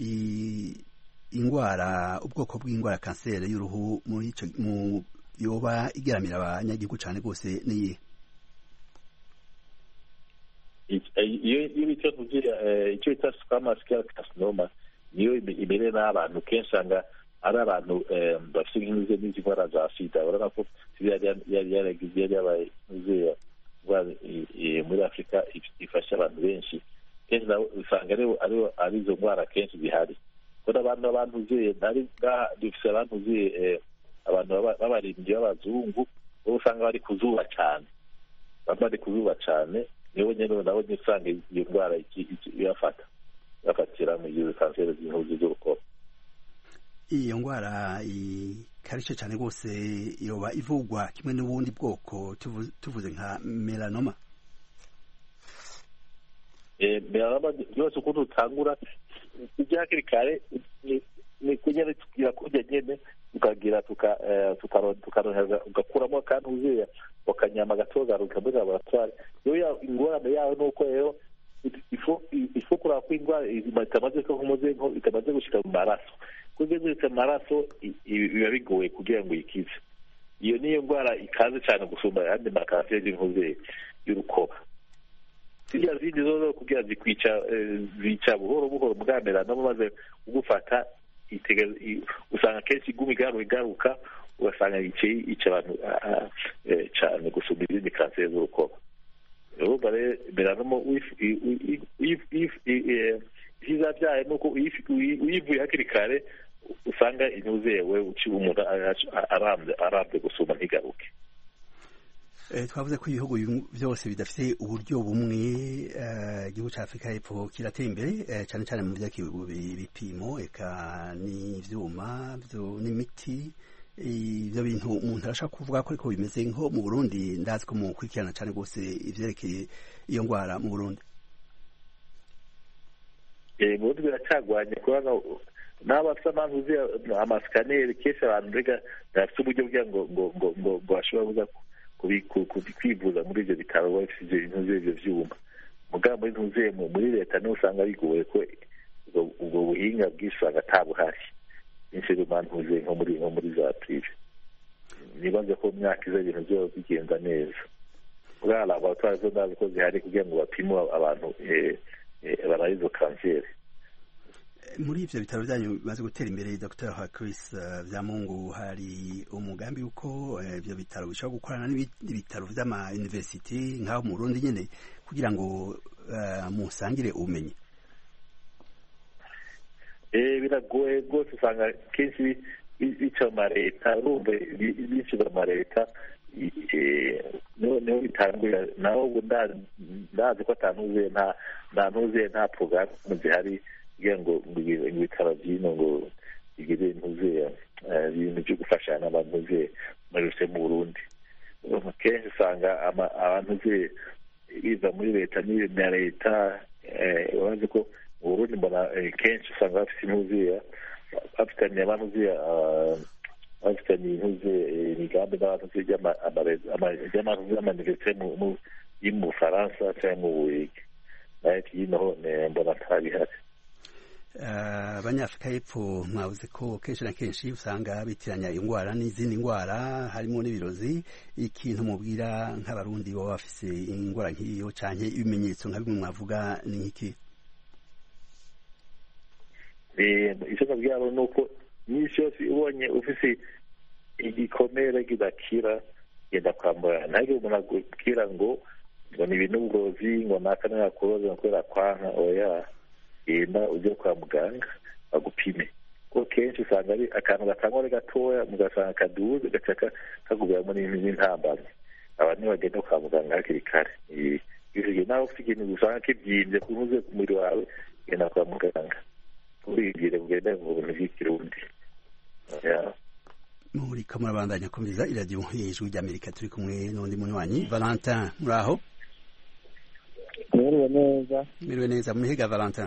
indwara ubwoko bw'indwara kanseri y'uruhu muri ico mu yoba igeramira abanyagihugu cyane gose ni iyo icyo tugira icyo bita squamous cell carcinoma niyo imbere n'abantu kenshi usanga ari abantu bafite nk'izo n'indwara za sida urabona ko yari yaragize yari yabaye muzeya muri afurika ifasha abantu benshi kenshi usanga ari izo ndwara kenshi zihari kuko abantu abantu uzuye dufite abantu uzuye abantu b'abaririmbyi b'abazungu bo usanga bari ku zuba cyane baba bari ku zuba cyane nibo nyine nabo nyine usanga iyo ndwara ibafata bafatira mu gihe kanseri z'inkozi z'urukoba. Iyo ndwara ikarishye cyane rwose yoba ivugwa kimwe n'ubundi bwoko tuvuze nka melanoma. Melanoma yose ukuntu utangura ujya hakiri kare ni kunyene tugira kurya nyene ukagira tukarohereza ugakuramo kandi uzuye wakanyama gatogaruka muri laboratoire. Iyo ingorane yawe nuko rero ifu kuraba ko indwara itamaze ko nk'umuze itamaze gushika mu maraso kugeze mu maraso biba bigoye kugira ngo ikize. Iyo niyo ndwara ikaze cyane gusumba ayandi makanseri y'inkozi y'urukoba. Ziriya zindi zo kugira zikwica zica buhoro buhoro bwa melanoma maze ugufata usanga kenshi iguma igaruka igaruka ugasanga yica abantu cyane gusumba izindi kanseri z'urukoba. Urumva rero melanoma ivyiza vyayo nuko uyivuye hakiri kare usanga inuzewe uciye umuntu arambye gusumba ntigaruke. Twavuze ko ibihugu byose bidafite uburyo bumwe igihugu cya Afurika y'Epfo kirateye imbere cyane cyane mu by'ibipimo eka n'ivyuma n'imiti. Ibyo bintu umuntu arashaka kuvuga ko ariko bimeze nko mu Burundi ndazi ko mu kwikirana cyane rwose ivyerekeye iyo ndwara mu Burundi. Eh Burundi biracagwanye kubana n'abafite amantuzi amasikaneri kese abantu mbega bafite uburyo bwa ngo ngo ngo ngo bashobora kuza kwivuza muri ivyo bitaro bafite intuzi ivyo vyuma mugabo muri ntuzi muri leta niho usanga bigoye ko ubwo buhinga bwisanga atabuhari inshuro mantuze nko muri nko muri za prive nibaze ko myaka iza ibintu byo bigenda neza bwa laboratoire zo ndazi ko zihari kugira ngo bapime abantu barayizo kanseri. Muri ivyo bitaro byanyu bimaze gutera imbere Dr Chris Vyamungu hari umugambi uko ivyo bitaro bishobora gukorana n'ibitaro vy'ama university nk'aho mu Burundi nyene kugira ngo musangire ubumenyi. Eh biragoye rwose usanga kenshi bica mu leta urumva bica mu leta niho bitangurira naho ndazi ko atanuzuye nta ntuzuye nta porogaramu zihari kugira ngo ibitaro by'ino ngo bigire ntuzuye ibintu byo gufashanya n'abantuzuye muri rusange mu Burundi. Kenshi usanga abantuzuye biza muri leta na leta urazi ko mu Burundi mbona kenshi usanga bafite intuzuye bafitanye abantuzuye bafitanye intuzuye imigambi n'abantuzuye y'amanivete mu Bufaransa cyangwa mu Bubiligi nayo tuyinoho mbona atabihari. Abanyafurika y'Epfo mwavuze ko kenshi na kenshi usanga bitiranya indwara n'izindi ndwara harimo n'ibirozi. Ikintu mubwira nk'abarundi baba bafise indwara nk'iyo canke ibimenyetso nka bimwe mwavuga ni nk'iki? Icyo nabwira ni uko nyinshi yose ubonye ufise igikomere kidakira genda kwa muganga. Ntabwo umuntu akubwira ngo ngo ni ibintu uburozi ngo naka n'akuroze ngo kubera kwanka oya genda ujye kwa muganga bagupime kuko kenshi usanga ari akantu gatangwa ari gatoya mugasanga kaduze gacaka kagubiramo n'intambamyi. Abantu ntibagenda kwa muganga hakiri kare. Iyo nawe ufite ikintu usanga kibyimbye kunuze ku mubiri wawe genda kwa muganga urigire kugenda mu bintu by'ikirundi. Muri kamurabandanya kumviriza iradiyo y'ijwi ry'Amerika turi kumwe n'undi munywanyi Valentin muraho? Miriwe neza. Miriwe neza muhiga Valentin.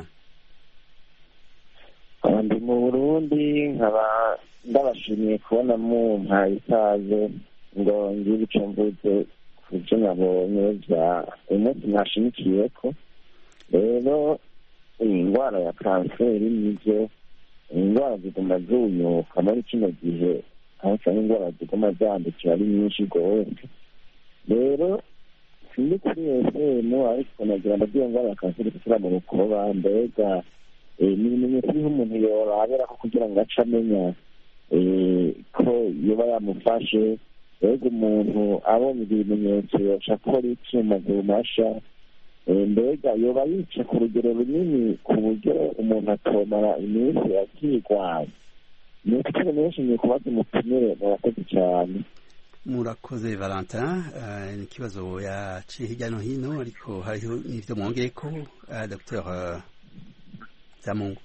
Ndi mu Burundi nkaba ndabashimiye kubona mu nka ikaze ngo ngire icyo mvuze ku byo nabonye bya umunsi mwashimikiye ko rero iyi ndwara ya kanseri nibyo indwara ziguma zunyuka muri kino gihe aho usanga indwara ziguma zandukira ari nyinshi rwose. Rero sindi kuri efemu ariko nagira ndabwiye ngo ari kanseri ifatira mu rukoba mbega ni ibimenyetso biriho umuntu yoraberaho kugira ngo ace amenya ko yoba yamufashe mbega umuntu abonye ibyo bimenyetso yoca akora iki mu maguru masha mbega yoba yica ku rugero runini ku buryo umuntu atomara iminsi akirwaye ni ukuri menshi ngiye kubaza umutumire murakoze cyane. Murakoze Valentin, ni ikibazo yaciye hirya no hino ariko hariho n'ibyo mwongeye ko Dr Byamungu.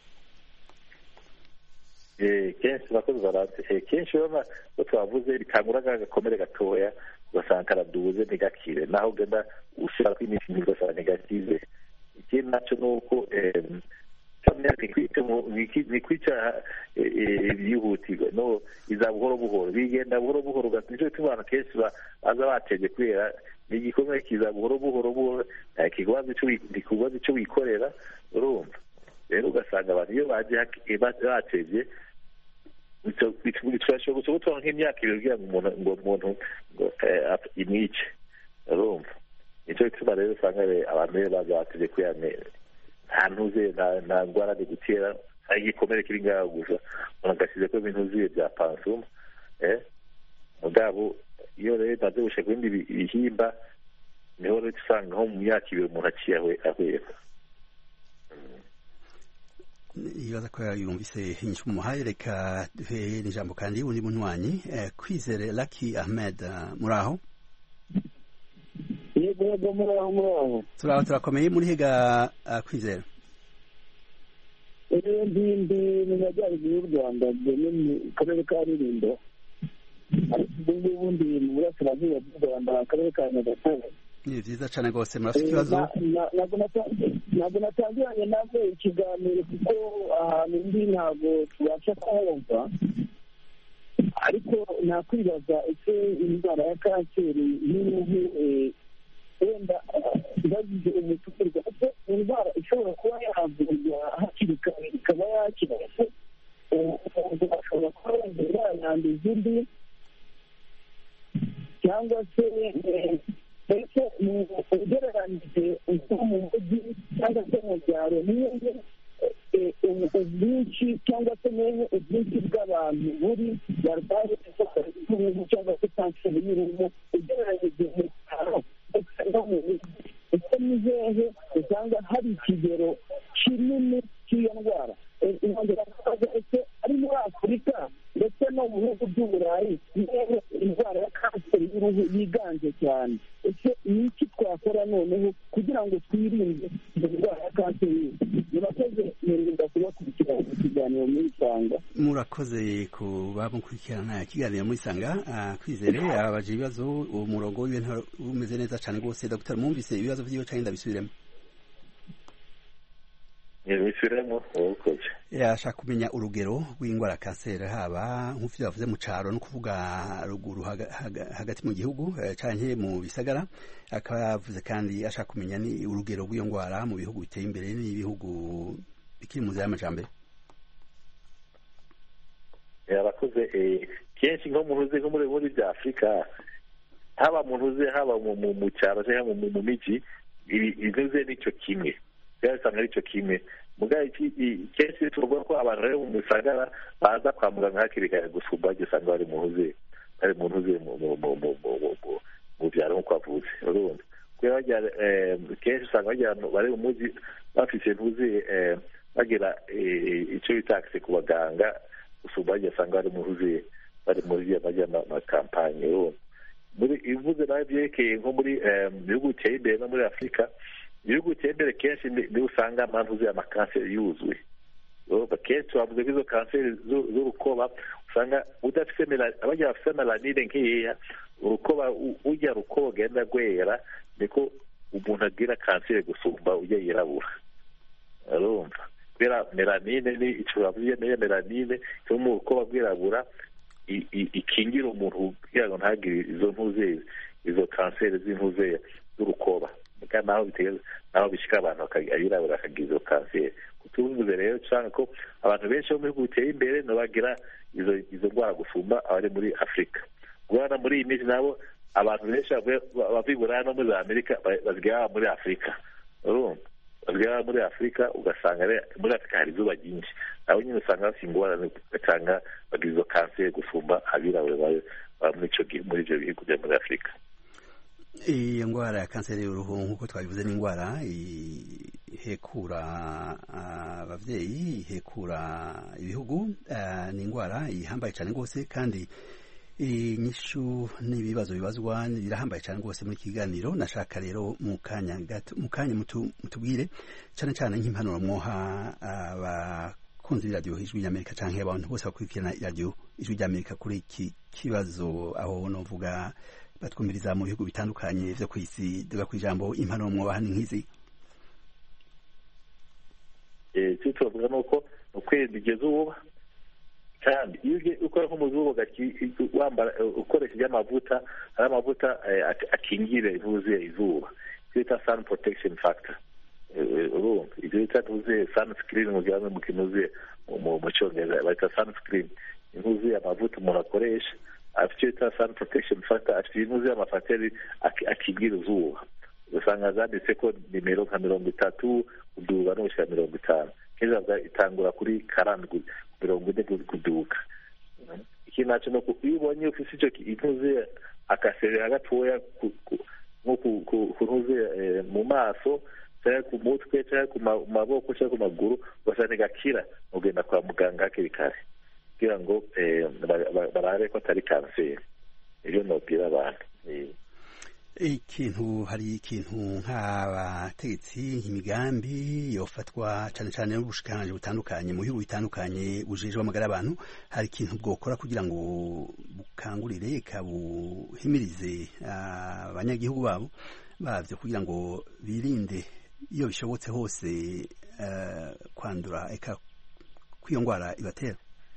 kenshi bakoze Valentin kenshi urabona ko twavuze bitangura agakomere gatoya ugasanga karaduze ntigakire naho ugenda ushyira ko imiti ugasanga ntigakize. ikindi nacyo ni uko ni kwica byihutirwa no iza buhoro buhoro bigenda buhoro buhoro nicyo gituma abantu kenshi baza bateze kubera ni igikomere kiza buhoro buhoro buhoro ntikikubaza icyo wikorera urumva rero ugasanga abantu iyo baje bateze bishobora gutwara nk'imyaka ibiri kugira ngo umuntu imwice urumva nicyo gituma rero usanga abantu rero baza bateze kubera nta ntuze nta ndwara ni gutera hari igikomere kiri ngaho gusa umuntu agasize ko ibintu uziye bya pansuma mugabo iyo rero maze gushaka ibindi bihimba niho rero usanga nko mu myaka ibiri umuntu aciye ahwera. Ibaza ko yumvise inyishu mumuhaye reka duhe n'ijambo kandi undi munywanyi Kwizere Lucky Ahmed muri aho? Yego muraho muraho. Turaho turakomeye muri higa Kwizera. Eh ndi ndi mu majyaruguru y'u Rwanda mu karere ka Rulindo. Ubundi ubundi mu burasirazuba bw'u Rwanda akarere ka Nyagatare. Ni vyiza cyane rwose murafite ikibazo. Ntabwo natangiranye nabwo ikiganiro kuko ahantu ndi ntabwo tubasha kumva ariko nakwibaza ese indwara ya kanseri y'uruhu wenda bagize umutukurwa ese indwara ishobora kuba yavurwa hakiri kare ikaba yakira ese umuntu ashobora kuba wenda yanyanduza undi cyangwa se ese ugereranyije nko mu mujyi cyangwa se mu byaro niyo ubwinshi cyangwa se niyo ubwinshi bw'abantu buri barwaye y'uruhu cyangwa se kanseri y'uruhu ugereranyije mu byaro no mu mujyi ese ni hehe usanga hari ikigero kinini cy'iyo ndwara inkongera kubaza ese ari muri Afurika ndetse no mu bihugu by'uburayi nihehe indwara ya kanseri y'uruhu yiganje cyane ese ni iki twakora noneho kugira ngo twirinde iyo ndwara ya kanseri murakoze mwirinda kubakurikirana ikiganiro muri Isanga. Murakoze kuba mukurikirana ikiganiro muri Isanga. Kwizere abaje ibibazo umurongo w'ibintu umeze neza cyane rwose. Dr Mwumvise ibibazo by'iyo cyane ndabisubiremo. Yabisubiremo ukoze. Yashaka kumenya urugero rw'indwara kanseri haba nk'ufite bavuze mu caro no kuvuga ruguru hagati mu gihugu canke mu bisagara akavuze kandi ashaka kumenya ni urugero rw'iyo ndwara mu bihugu biteye imbere n'ibihugu bikiri mu nzira y'amajambere. Yarakoze kenshi nko mu ruzi nko muri muri bya Afrika haba mu ruzi haba mu cyaro cyangwa mu miji ibivuze n'icyo kimwe byasanga ari cyo kimwe mugaye kenshi tuvuga ko abantu rero mu bisagara baza kwa muganga hakiri kare gusumba gisanga bari mu ruzi bari mu ruzi mu byaro nk'uko avuze urumva kubera bajya kenshi usanga bajya bari mu mujyi bafise ntuzi bagira icyo bita access ku baganga gusumba gisanga bari mu ruzi bari muri bajya ama kampanye urumva muri ivuze nayo byerekeye nko muri bihugu biteye imbere no muri Afurika ibihugu biteye imbere kenshi niho usanga amantu uzuye amakanseri yuzuye kenshi bavuze ko izo kanseri z'urukoba usanga udafite abajya bafite melanine nk'iya urukoba ujya rukoba ugenda rwera niko umuntu agira kanseri gusumba ujya yirabura urumva kubera melanine ni icyo bavuze niyo melanine cyo mu rukoba rwirabura ikingira umuntu kugira ngo ntagire izo ntuze izo kanseri z'intuze z'urukoba naho biteye naho bishika abantu bakayirabura akagira izo kanseri kutuvuze rero cyane ko abantu benshi bo mu bihugu biteye imbere no bagira izo izo ndwara gusumba abari muri Afurika guhana muri iyi minsi nabo abantu benshi bava i buraya no muri za amerika basigaye muri afurika urumva basigaye muri afurika ugasanga muri afurika hari izuba ryinshi nabo nyine usanga bafite ingorane ugasanga bagira izo kanseri gusumba abirabure baba muri ibyo bihugu byo muri afurika. Iyo ndwara ya kanseri y'uruhu nk'uko twabivuze ni indwara ihekura ababyeyi ihekura ibihugu, ni indwara ihambaye cyane rwose kandi inyishu n'ibibazo bibazwa birahambaye cyane rwose muri kiganiro. Nashaka rero mu kanya gato mu kanya mutubwire cyane cyane nk'impanuro mwoha abakunzi b'iradiyo ijwi ry'Amerika cyangwa abantu bose bakurikirana iradiyo ijwi ry'Amerika kuri iki kibazo, aho novuga batwumviriza mu bihugu bitandukanye vyo kw'isi. Duga kw'ijambo impanuro mwobaha ni nk'izi. Eh tuvuga nuko ukwirinda iryo zuba kandi iyo ukora nk'umuzuba wambara ukoresheje amavuta ari amavuta akingira ivuze izuba twita sun protection factor. Urumva ibyo bita tuvuze sunscreen mu gihe mu kinuze mu cyongereza bayita sunscreen, ivuze amavuta umuntu akoresha afite ita sun protection factor, afite ivuze amafateri akingira izuba. Usanga zanditse ko nimero nka mirongo itatu kuduga no gushika mirongo itanu, keza itangura kuri karindwi mirongo ine kuduga. Iki naco no iyo ubonye ufise ico ivuze akaserera gatoya nko kuruze mu maso cyangwa ku mutwe cyangwa ku maboko cyangwa ku maguru basane gakira ugenda kwa muganga hakiri kare kugira ngo barabe ko atari kanseri. Ibyo nobwira abantu. Ikintu hari ikintu nk'abategetsi imigambi yofatwa cyane cyane n'ubushikiranganji butandukanye mu bihugu bitandukanye bujejwe amagara y'abantu, hari ikintu bwokora kugira ngo bukangurire kabuhimirize abanyagihugu babo bavyo kugira ngo birinde iyo bishobotse hose kwandura eka kw'iyo ndwara ibatera.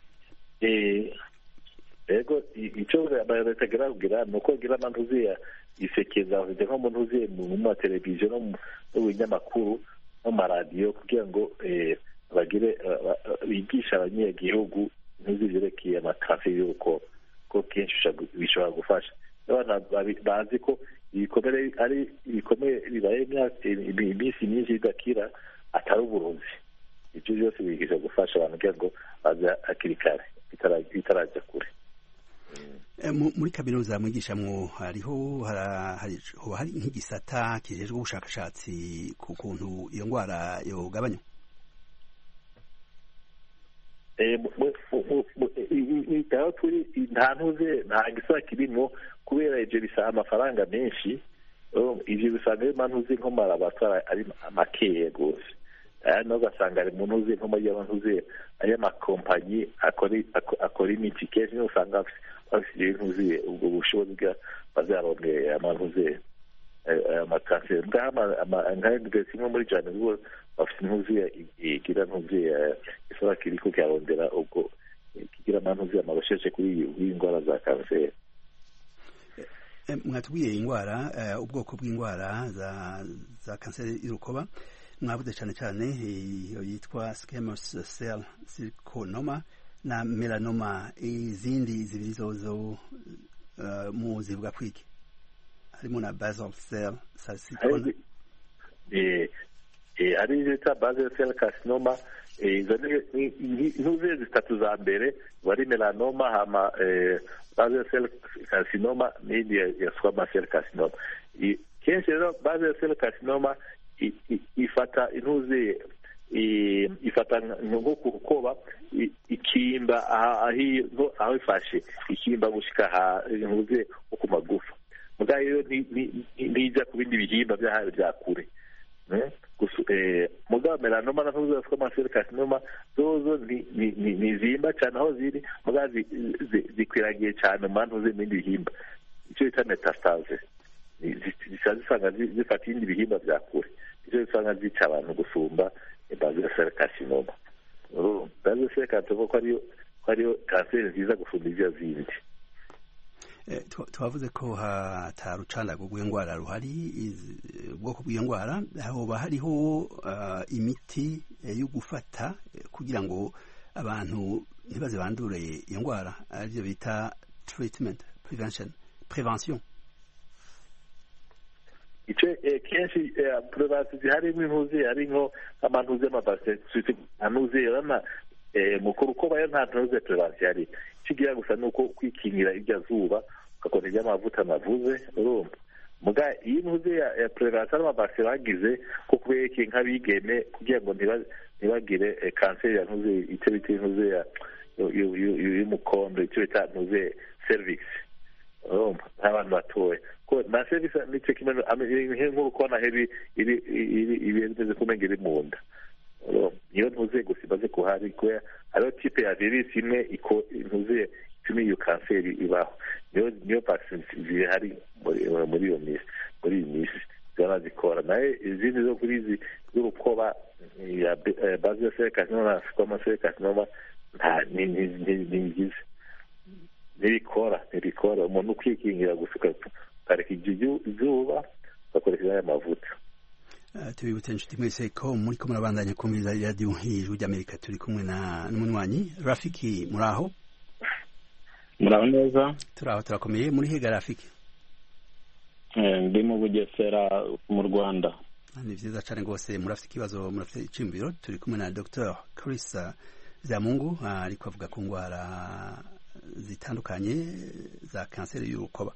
Eh ego icyo bategereza kugira ni uko gira amantuziya isekeza nko mu ntuziye mu mateleviziyo no mu binyamakuru no mu maradiyo kugira ngo bagire bigisha abanyagihugu ntizibyerekeye amakanseri y'uko ko kenshi bishobora gufasha abana bazi ko ibikomere ari ibikomere bibaye iminsi myinshi bidakira atari uburozi. Ibyo byose bigisha gufasha abantu kugira ngo baze hakiri kare bitarajya kure. Muri kaminuza mwigishamwo hariho hari nk'igisata kijejwe ubushakashatsi ku kuntu iyo ndwara yogabanywa? aho turi nta ntuze nta gisata kirimo kubera ibyo bisaba amafaranga menshi. Ibyo bisanga ntuze nko mu laboratoire ari makeya rwose, no ugasanga ari mu ntuze nko muri ntuze ay'amakompanyi akora imiti kenshi usanga bafite ntuze ubwo bushobozi bwa bazarongeye amantuze amakanseri nka university muri Johannesburg bafite ntuze igira ntuze isaba kiriko cyarondera ubwo kigira amantuze amabasheshe kuri iyi ndwara za kanseri. Mwatubwiye indwara ubwoko bw'indwara za za kanseri y'urukoba, mwavuze cyane cyane iyo yitwa squamous cell carcinoma na melanoma. Izindi zibiri zozo mu zivuga kwiki harimo na basal cell carcinoma. Eh eh ari zita basal cell carcinoma izo ni zitatu za mbere wari melanoma hama basal cell carcinoma n'indi ya squamous cell carcinoma. Kenshi rero basal cell carcinoma ifata intuze ifata nko kurukoba ikimba aho ifashe ikimba gushika intuze ku magufa muga iyo nija ku bindi bihimba byahayo bya kure. Muga melanoma na ntuze squamous cell carcinoma zozo ni zimba cyane aho ziri muga zikwiragiye cyane mu ntuze n'ibindi bihimba, icyo bita metastase. Zisanga zifata ibindi bihimba bya kure, icyo usanga zica abantu gusumba basal cell carcinoma. Basal cell carcinoma ko ariyo ko ariyo kanseri nziza gusumba ibyo zindi. Twavuze ko hatarucandago rw'indwara ruhari ubwoko bw'iyo ndwara, hoba hariho imiti yo gufata kugira ngo abantu ntibaze bandure iyo ndwara, aribyo bita treatment prevention prevention. icyo kenshi prevention zihari nk'intuzi hari nko amantuzi y'amabakiteri anuzi urabona mu kurukoba yo nta ntuzi prevention yari kigira gusa nuko kwikingira ibya zuba ugakora iby'amavuta navuze urumva muga iyi ntuzi ya prevention y'amabakiteri bagize ko kubera nk'abigeme kugira ngo ntibagire kanseri ya ntuzi icyo bita intuzi ya y'umukondo icyo bita ntuzi cervix urumva nk'abantu batoya ko na service nicyo kimwe nk'uko kubona heri iri iri ibimeze kumenya iri mu nda niyo ntuze gusa imaze kuhari kubera hariho tipe ya virusi imwe ntuze ituma iyo kanseri ibaho niyo niyo vaccine zihari muri iyo minsi muri iyi minsi zibona zikora nayo izindi zo kuri izi z'urukoba ya basal cell carcinoma squamous cell carcinoma nta ntigize ntibikora ntibikora umuntu ukwikingira gusa ukareka izuba ugakoresha aya mavuta tubibutse inshuti mwese ko muri ko murabandanya kumviriza radiyo y'ijwi ry'amerika turi kumwe na n'umunywanyi Rafiki muri aho muraho neza turaho turakomeye muri higa Rafiki ndi mu Bugesera mu Rwanda ni vyiza cyane rwose murafite ikibazo murafite icimbiro turi kumwe na Dr Chris Vyamungu ariko avuga ku ngwara zitandukanye za kanseri y'urukoba.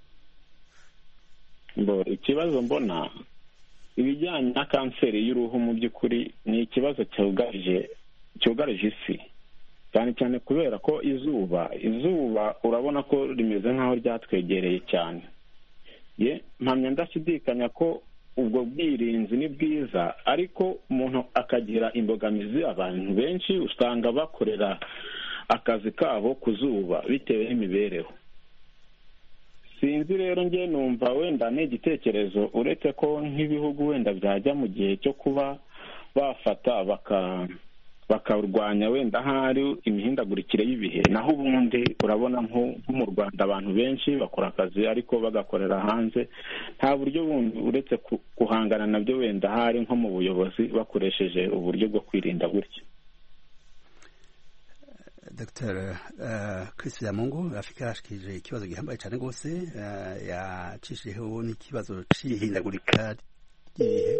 Bo ikibazo mbona ibijyanye na kanseri y'uruhu mu by'ukuri ni ikibazo cyugarije cyugarije isi cyane cyane kubera ko izuba izuba urabona ko rimeze nk'aho ryatwegereye cyane ye mpamya ndashidikanya ko ubwo bwirinzi ni bwiza ariko umuntu akagira imbogamizi abantu benshi usanga bakorera akazi kabo ku zuba bitewe n'imibereho sinzi rero nge numva wenda n'igitekerezo uretse ko nk'ibihugu wenda byajya mu gihe cyo kuba bafata baka bakarwanya wenda hari imihindagurikire y'ibihe naho ubundi urabona nko mu Rwanda abantu benshi bakora akazi ariko bagakorera hanze nta buryo bundi uretse guhangana nabyo wenda hari nko mu buyobozi bakoresheje uburyo bwo kwirinda gutyo. Dr uh, Chris Vyamungu Afrika yashikije ikibazo gihambaye cyane gose uh, yacishijeho n'ikibazo c'ihindagurika ry'ibihe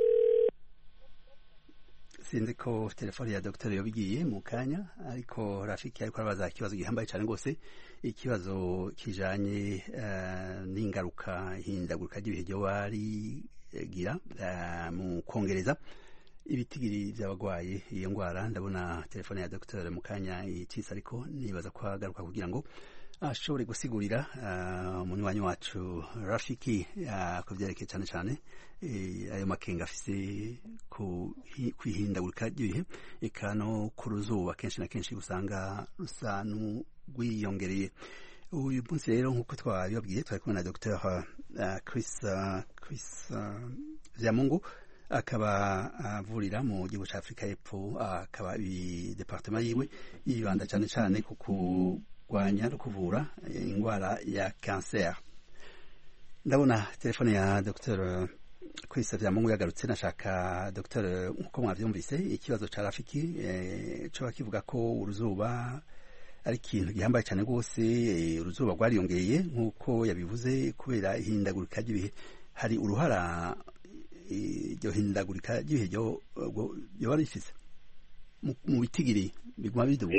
sinzi ko telefone ya Dr yobigiye mu kanya ariko Rafiki ariko arabaza ikibazo gihambaye cyane gose ikibazo kijanye uh, n'ingaruka ihindagurika ry'ibihe ryo warigira uh, mu Kongereza ibitigiri by'abagwaye iyo ngwara ndabona telefone ya Dr Mukanya itisa ariko nibaza ko agaruka kugira ngo ashobore gusigurira umunywanyi wacu Rafiki kuvyerekeye cyane cyane ayo makenga afise ku kwihindagurika ry'ibihe eka no ku ruzuba kenshi na kenshi usanga rusa n'ugwiyongereye. Uyu munsi rero nk'uko twabibabwiye twari kumwe na Dr Chris Chris Vyamungu akaba avurira mu gihugu cya Afrika y'Epfo akaba i departement yiwe yibanda cyane cyane ku kurwanya no kuvura indwara ya cancer. Ndabona telefone ya Dr Chris Vyamungu yagarutse nashaka Dr nkuko mwavyumvise ikibazo cya Rafiki eh, cyo kivuga ko uruzuba ari ikintu gihambaye cyane rwose uruzuba rwariyongeye nkuko yabivuze kubera ihindagurika ry'ibihe hari uruhara iryo hindagurika ry'ibihe ryo ryo rifise mu bitigiri biguma biduga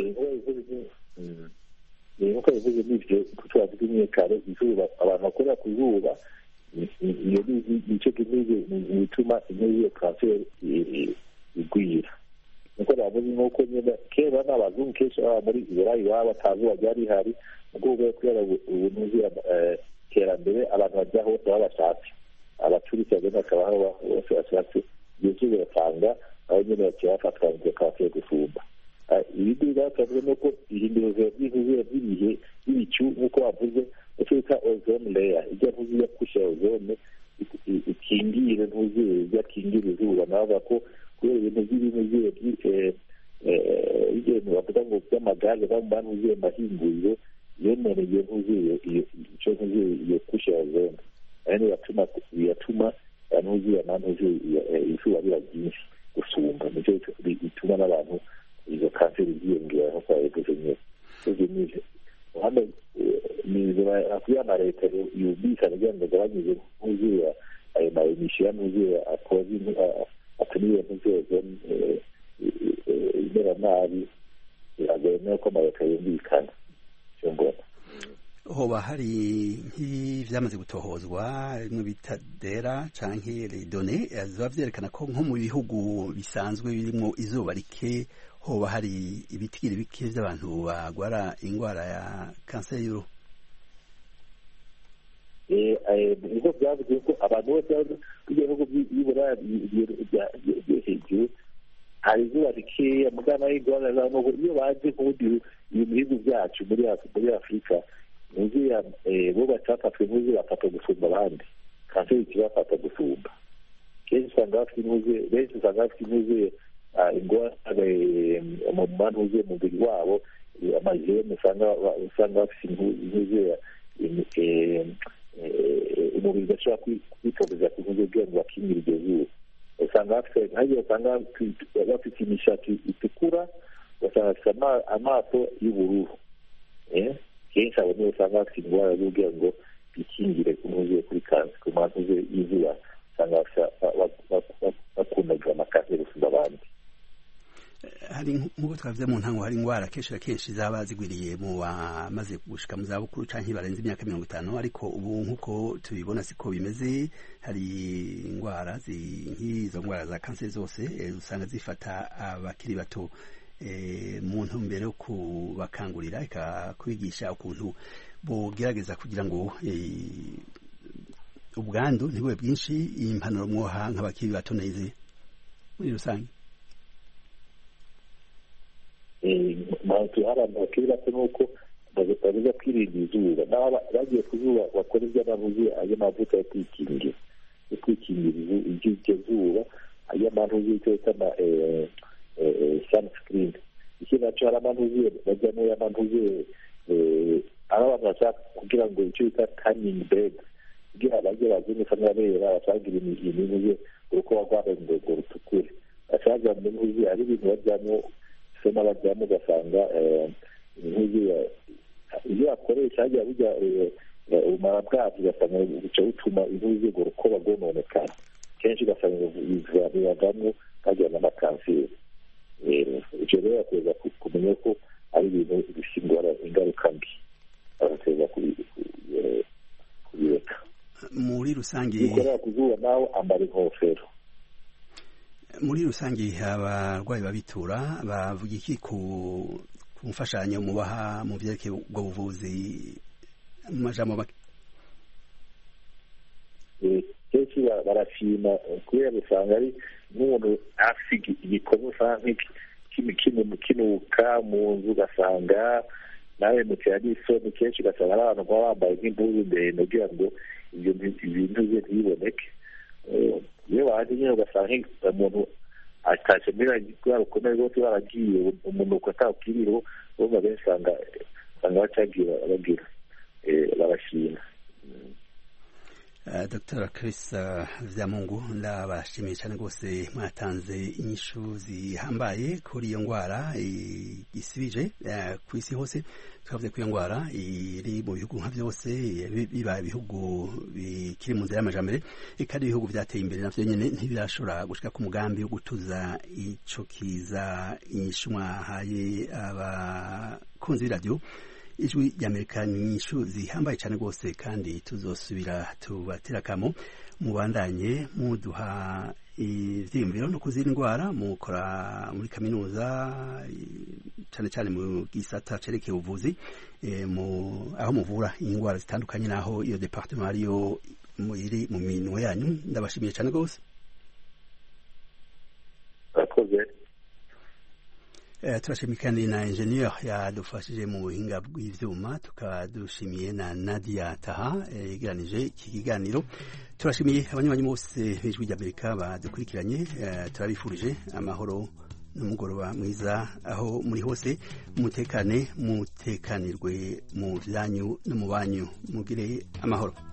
nkuko bivuze n'ibyo twavuga imyekare izuba abantu bakorera ku zuba iyo nicyo kimeze bituma iyo kanseri igwira nuko bavuze nk'uko nyine kera n'abazungu kenshi baba muri iburayi baba batazuba ryari rihari ubwo bwo kubera ubunuzi iterambere abantu bajya hose baba bashatse abaturutse bagenda akabaho bose bashatse iyo zuba batanga aho nyine bakiba bafatwa ngo kanseri gusumba ibindi bigaragazwa nuko ihindurwa ry'izuba ry'ibihe ry'ibicu nk'uko bavuze icyo bita ozone layer ijya ntuzi ya kusha ozone ikingire ntuzi yakingira izuba navuga ko kubera ibintu by'ibintu by'ibintu bavuga ngo by'amagaze bamubana uziye mahinguriro yononeye ntuzi icyo ntuzi iyo kusha ozone ari yatuma yatuma ntuzi ya ntuzi izuba riba ryinshi gusumba nicyo bituma n'abantu izo kanseri ziyongera nko kwa egozenye ibyo nije hano ni akuyana leta yubika kugira ngo agabanyije ntuzuya ayo ayo maemisiyo yanuzuye akoze atuma ibintu byose imera nabi biragoye nuko amareka yumvikana icyo mbona. hoba hari nk'ivyamaze gutohozwa bimwe bita dera canke redone ziba vyerekana ko nko mu bihugu bisanzwe birimwo izuba rike hoba hari ibitigiri bike vy'abantu bagwara ingwara ya kanseri y'uruhu? niko vyavuze ko abantu bose b'ibihugu by'iburayi hejuru hari izuba rikeya mugana y'ingwara z'abantu iyo baje nk'ubundi ibihugu vyacu muri afurika nuzuye bo batafatwe nuzuye bafata gusumba abandi kanseri ikibafata gusumba kenshi usanga bafite nuzuye benshi usanga bafite nuzuye ingwara mu manuzuye mu mubiri wabo amajene usanga bafite nuzuye umubiri udashobora kwitobeza ku nuzuye kugira ngo bakingire iryo zuba usanga bafite nk'ayo usanga bafite imishatsi itukura ugasanga bafite amaso y'ubururu kenshi abo nibo usanga bafite indwara zo kugira ngo bikingire ku nuzuye kuri kansi ku manuzuye y'izuba usanga bakundagira amakanseri gusumba abandi. hari nk'uko twavuze mu ntango hari indwara kenshi na kenshi zaba zigwiriye mu bamaze gushika mu zabukuru canke barenze imyaka mirongo itanu ariko ubu nk'uko tubibona siko bimeze. hari indwara nk'izo ndwara za kanseri zose usanga zifata abakiri bato mu ntumbero yo kubakangurira ikakwigisha ukuntu bogerageza kugira ngo ubwandu ntibube bwinshi. impanuro mwoha nk'abakiri bato neze muri rusange? mpamvu hari abantu bakiri bato nuko baza kwirinda izuba bagiye ku zuba bakora iby'amavuzi ayo mavuta yo kwikingira yo kwikingira iryo zuba ayo amavuzi icyo bita ama sunscreen. ikindi naco hari amavuzi bajyamo y'amavuzi aho abantu bashaka kugira ngo icyo bita tanning bed kugira bajye bazinuka n'abera bacagira imivuzi uko bagwara ngo rutukure bacaga mu mivuzi hari ibintu bajyamo sema bajyamo ugasanga iyo bakoresha hajya bujya ubumara bwabyo ugasanga buca butuma intuzigo uko bagononekana kenshi ugasanga bibagamo kagira n'amakanseri. ivyo rero bakweza kumenya ko ari ibintu bifite ingaruka mbi bagateza kubireka. muri rusange ukorera kuzuba nawe ambara inkofero. muri rusange abarwayi babitura bavuga iki ku mfashanyo mubaha mu vyerekeye ubwo buvuzi mu majambo make? kenshi barashima kubera usanga ari nk'umuntu afite igikorwa usanga kinuka mu nzu ugasanga nawe mutera n'isoni kenshi ugasanga ari abantu baba bambaye nk'impuzu ndende kugira ngo ibyo bintu bye ntibiboneke. iyo baje nyine ugasanga umuntu atashe muri rwa rukomeye rwose baragiye umunuko atawukiriho bumva benshi usanga bacagira bagira barashima. Dr Chris Vyamungu ndabashimiye cyane rwose mwatanze inyishu zihambaye kuri iyo ndwara isibije ku isi hose. twavuze ko iyo ndwara iri mu bihugu nka byose biba ibihugu bikiri mu nzira y'amajambere kandi ibihugu byateye imbere navyo nyene ntibirashobora gushika ku mugambi wo gutuza ico kiza. inyishu mwahaye abakunzi b'iradiyo ijwi ry'Amerika ni inyishu zihambaye cyane rwose kandi tuzosubira tubatera kamo mubandanye muduha ivyiyumviro no kuzira indwara mukora muri kaminuza cyane cyane mu gisata cerekeye ubuvuzi aho muvura indwara zitandukanye naho iyo departement ariyo iri mu minwe yanyu. ndabashimiye cyane rwose. turashimiye kandi na ingenieur yadufashije mu buhinga bw'ivyuma tukadushimiye na Nadia Taha yegeranije iki kiganiro. turashimiye abanywanyi bose b'ijwi ry'Amerika badukurikiranye. turabifurije amahoro n'umugoroba mwiza aho muri hose. mutekane mutekanirwe mu vyanyu no mu banyu mugire amahoro.